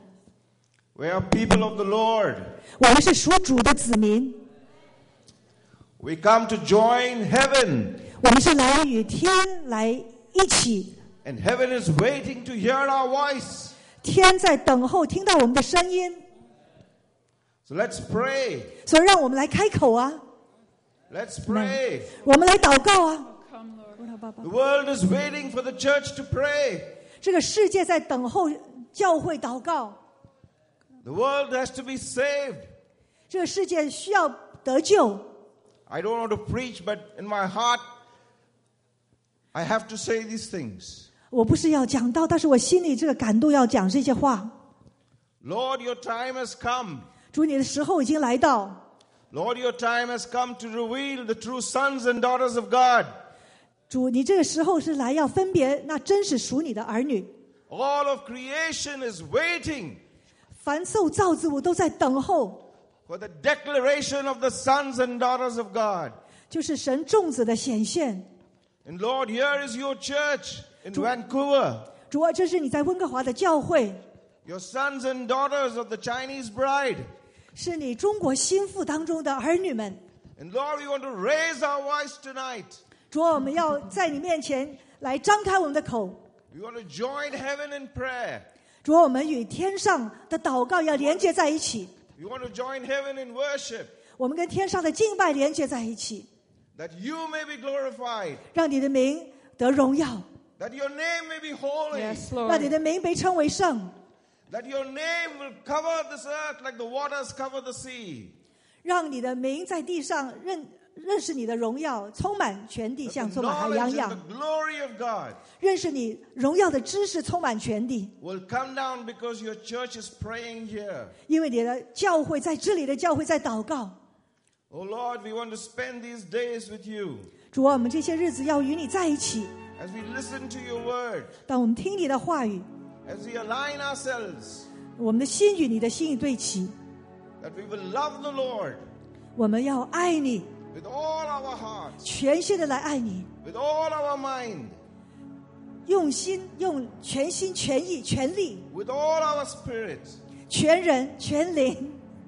We are people of the Lord. 我们是属主的子民， We come to join heaven. 我们是来与天来一起， And heaven is waiting to hear our voice. 天在等候听到我们的声音， So let's pray. 所以让我们来开口啊， Let's pray. 我们来祷告啊。 The world is waiting for the church to pray. 这个世界在等候教会祷告， The world has to be saved. 这个世界需要得救。 I don't want to preach, but in my heart, I have to say these things. 我不是要讲道，但是我心里这个感动要讲这些话。 Lord, your time has come. 主，你的时候已经来到。 Lord, your time has come to reveal the true sons and daughters of God. 主，你这个时候是来要分别那真是属你的儿女。 All of creation is waiting 凡受造之物都在等候， for the declaration of the sons and daughters of God. 就是神众子的显现。 And Lord, here is your church in Vancouver. 主啊，这是你在温哥华的教会， Your sons and daughters of the Chinese bride. 是你中国心腹当中的儿女们。 And Lord, we want to raise our voice tonight. 主啊，我们要在你面前来张开我们的口。 We want to join heaven in prayer. 主啊，我们与天上的祷告要连接在一起， We want to join heaven in worship, 我们跟天上的敬拜连接在一起， that you may be glorified, 让你的名得荣耀， that your name may be holy, Yes, 让你 Lord. 的名被称为圣， that your name will cover this earth like the waters cover the sea. 让你的名在地上认认识你的荣耀，充满全地， That 像 the 充满海洋 knowledge 一样。 and the glory of God 认识你荣耀的知识充满全地， will come down because your church is praying here. 因为你的教会在这里的教会在祷告。 Oh Lord, we want to spend these days with you 主啊，我们这些日子要与你在一起， as we listen to your word, 当我们听你的话语， as we align ourselves, 我们的心与你的心意对齐， that we will love the Lord 我们要爱你， with all our hearts, 全心的来爱你， with all our mind, 用心用全心全意全力 with all our spirit, 全人全灵，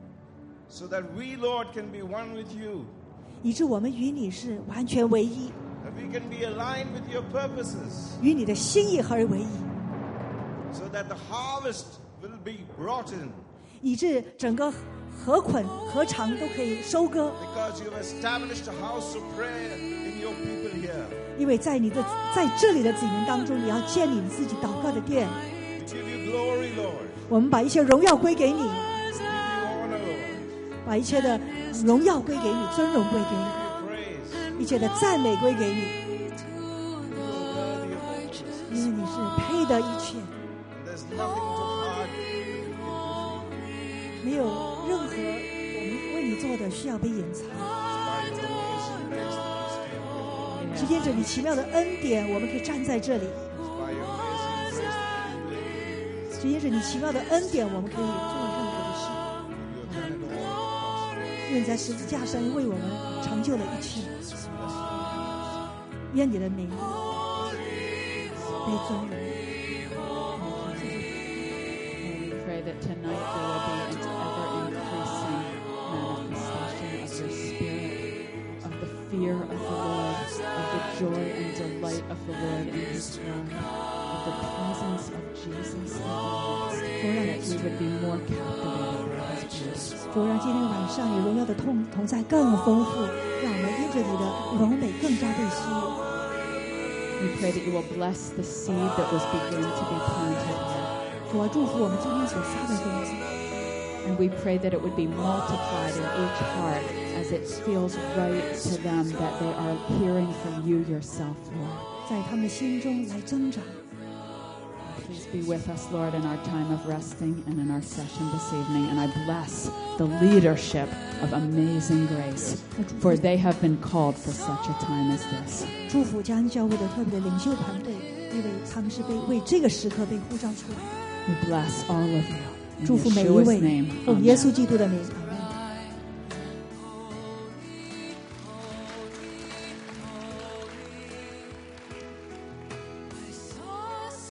so that we, Lord, can be one with you, 以致我们与你是完全唯一， that we can be aligned with your purposes, 与你的心意合而为一， so that the harvest will be brought in, 以致整个禾捆禾场都可以收割， because you have established a house of prayer in your people here. 因为在你的在这里的子民当中，你要建立你自己祷告的殿。 We give you glory, Lord. 我们把一切荣耀归给你， We give you honor, Lord. 把一切的荣耀归给你，尊荣归给 We give you praise. 你，一切的赞美归给你， You are worthy of all praise. 因为你是配得一切， And there's nothing too hard that you can do for you. 没有任何我们为你做的需要被隐藏。 By your mercy and grace that we stand here. 是因着你奇妙的恩典，我们可以站在这里； By your mercy and grace that we live. 是因着你奇妙的恩典，我们可以做任何的事。 You have done it all. 因为你在十字架上为我们成就了一切。愿你的名被尊荣。 Lord, we pray that tonight there will be an ever-increasing manifestation of your Spirit, of the fear of the Lord, of the joy and delight of the Lord in His Word, of the presence of Jesus in our midst, that we would be more captivated by His beauty. 主，让今天晚上你荣耀的同同在更丰富，让我们因着你的荣美更加被吸引。 We pray that you will bless the seed that was beginning to be planted here. 主啊，祝福我们今天所撒的种子， And we pray that it would be multiplied in each heart as it feels right to them that they are hearing from you yourself, Lord. 在他们心中来增长。 Please be with us, Lord, in our time of resting and in our session this evening. And I bless the leadership of Amazing Grace, for they have been called for such a time as this. 祝福嘉恩教会的特别的领袖团队，因为他们是被为这个时刻被呼召出来。 We bless all of you. In 祝福每一 Yeshua's 位， name, 奉耶稣 amen. 基督的名。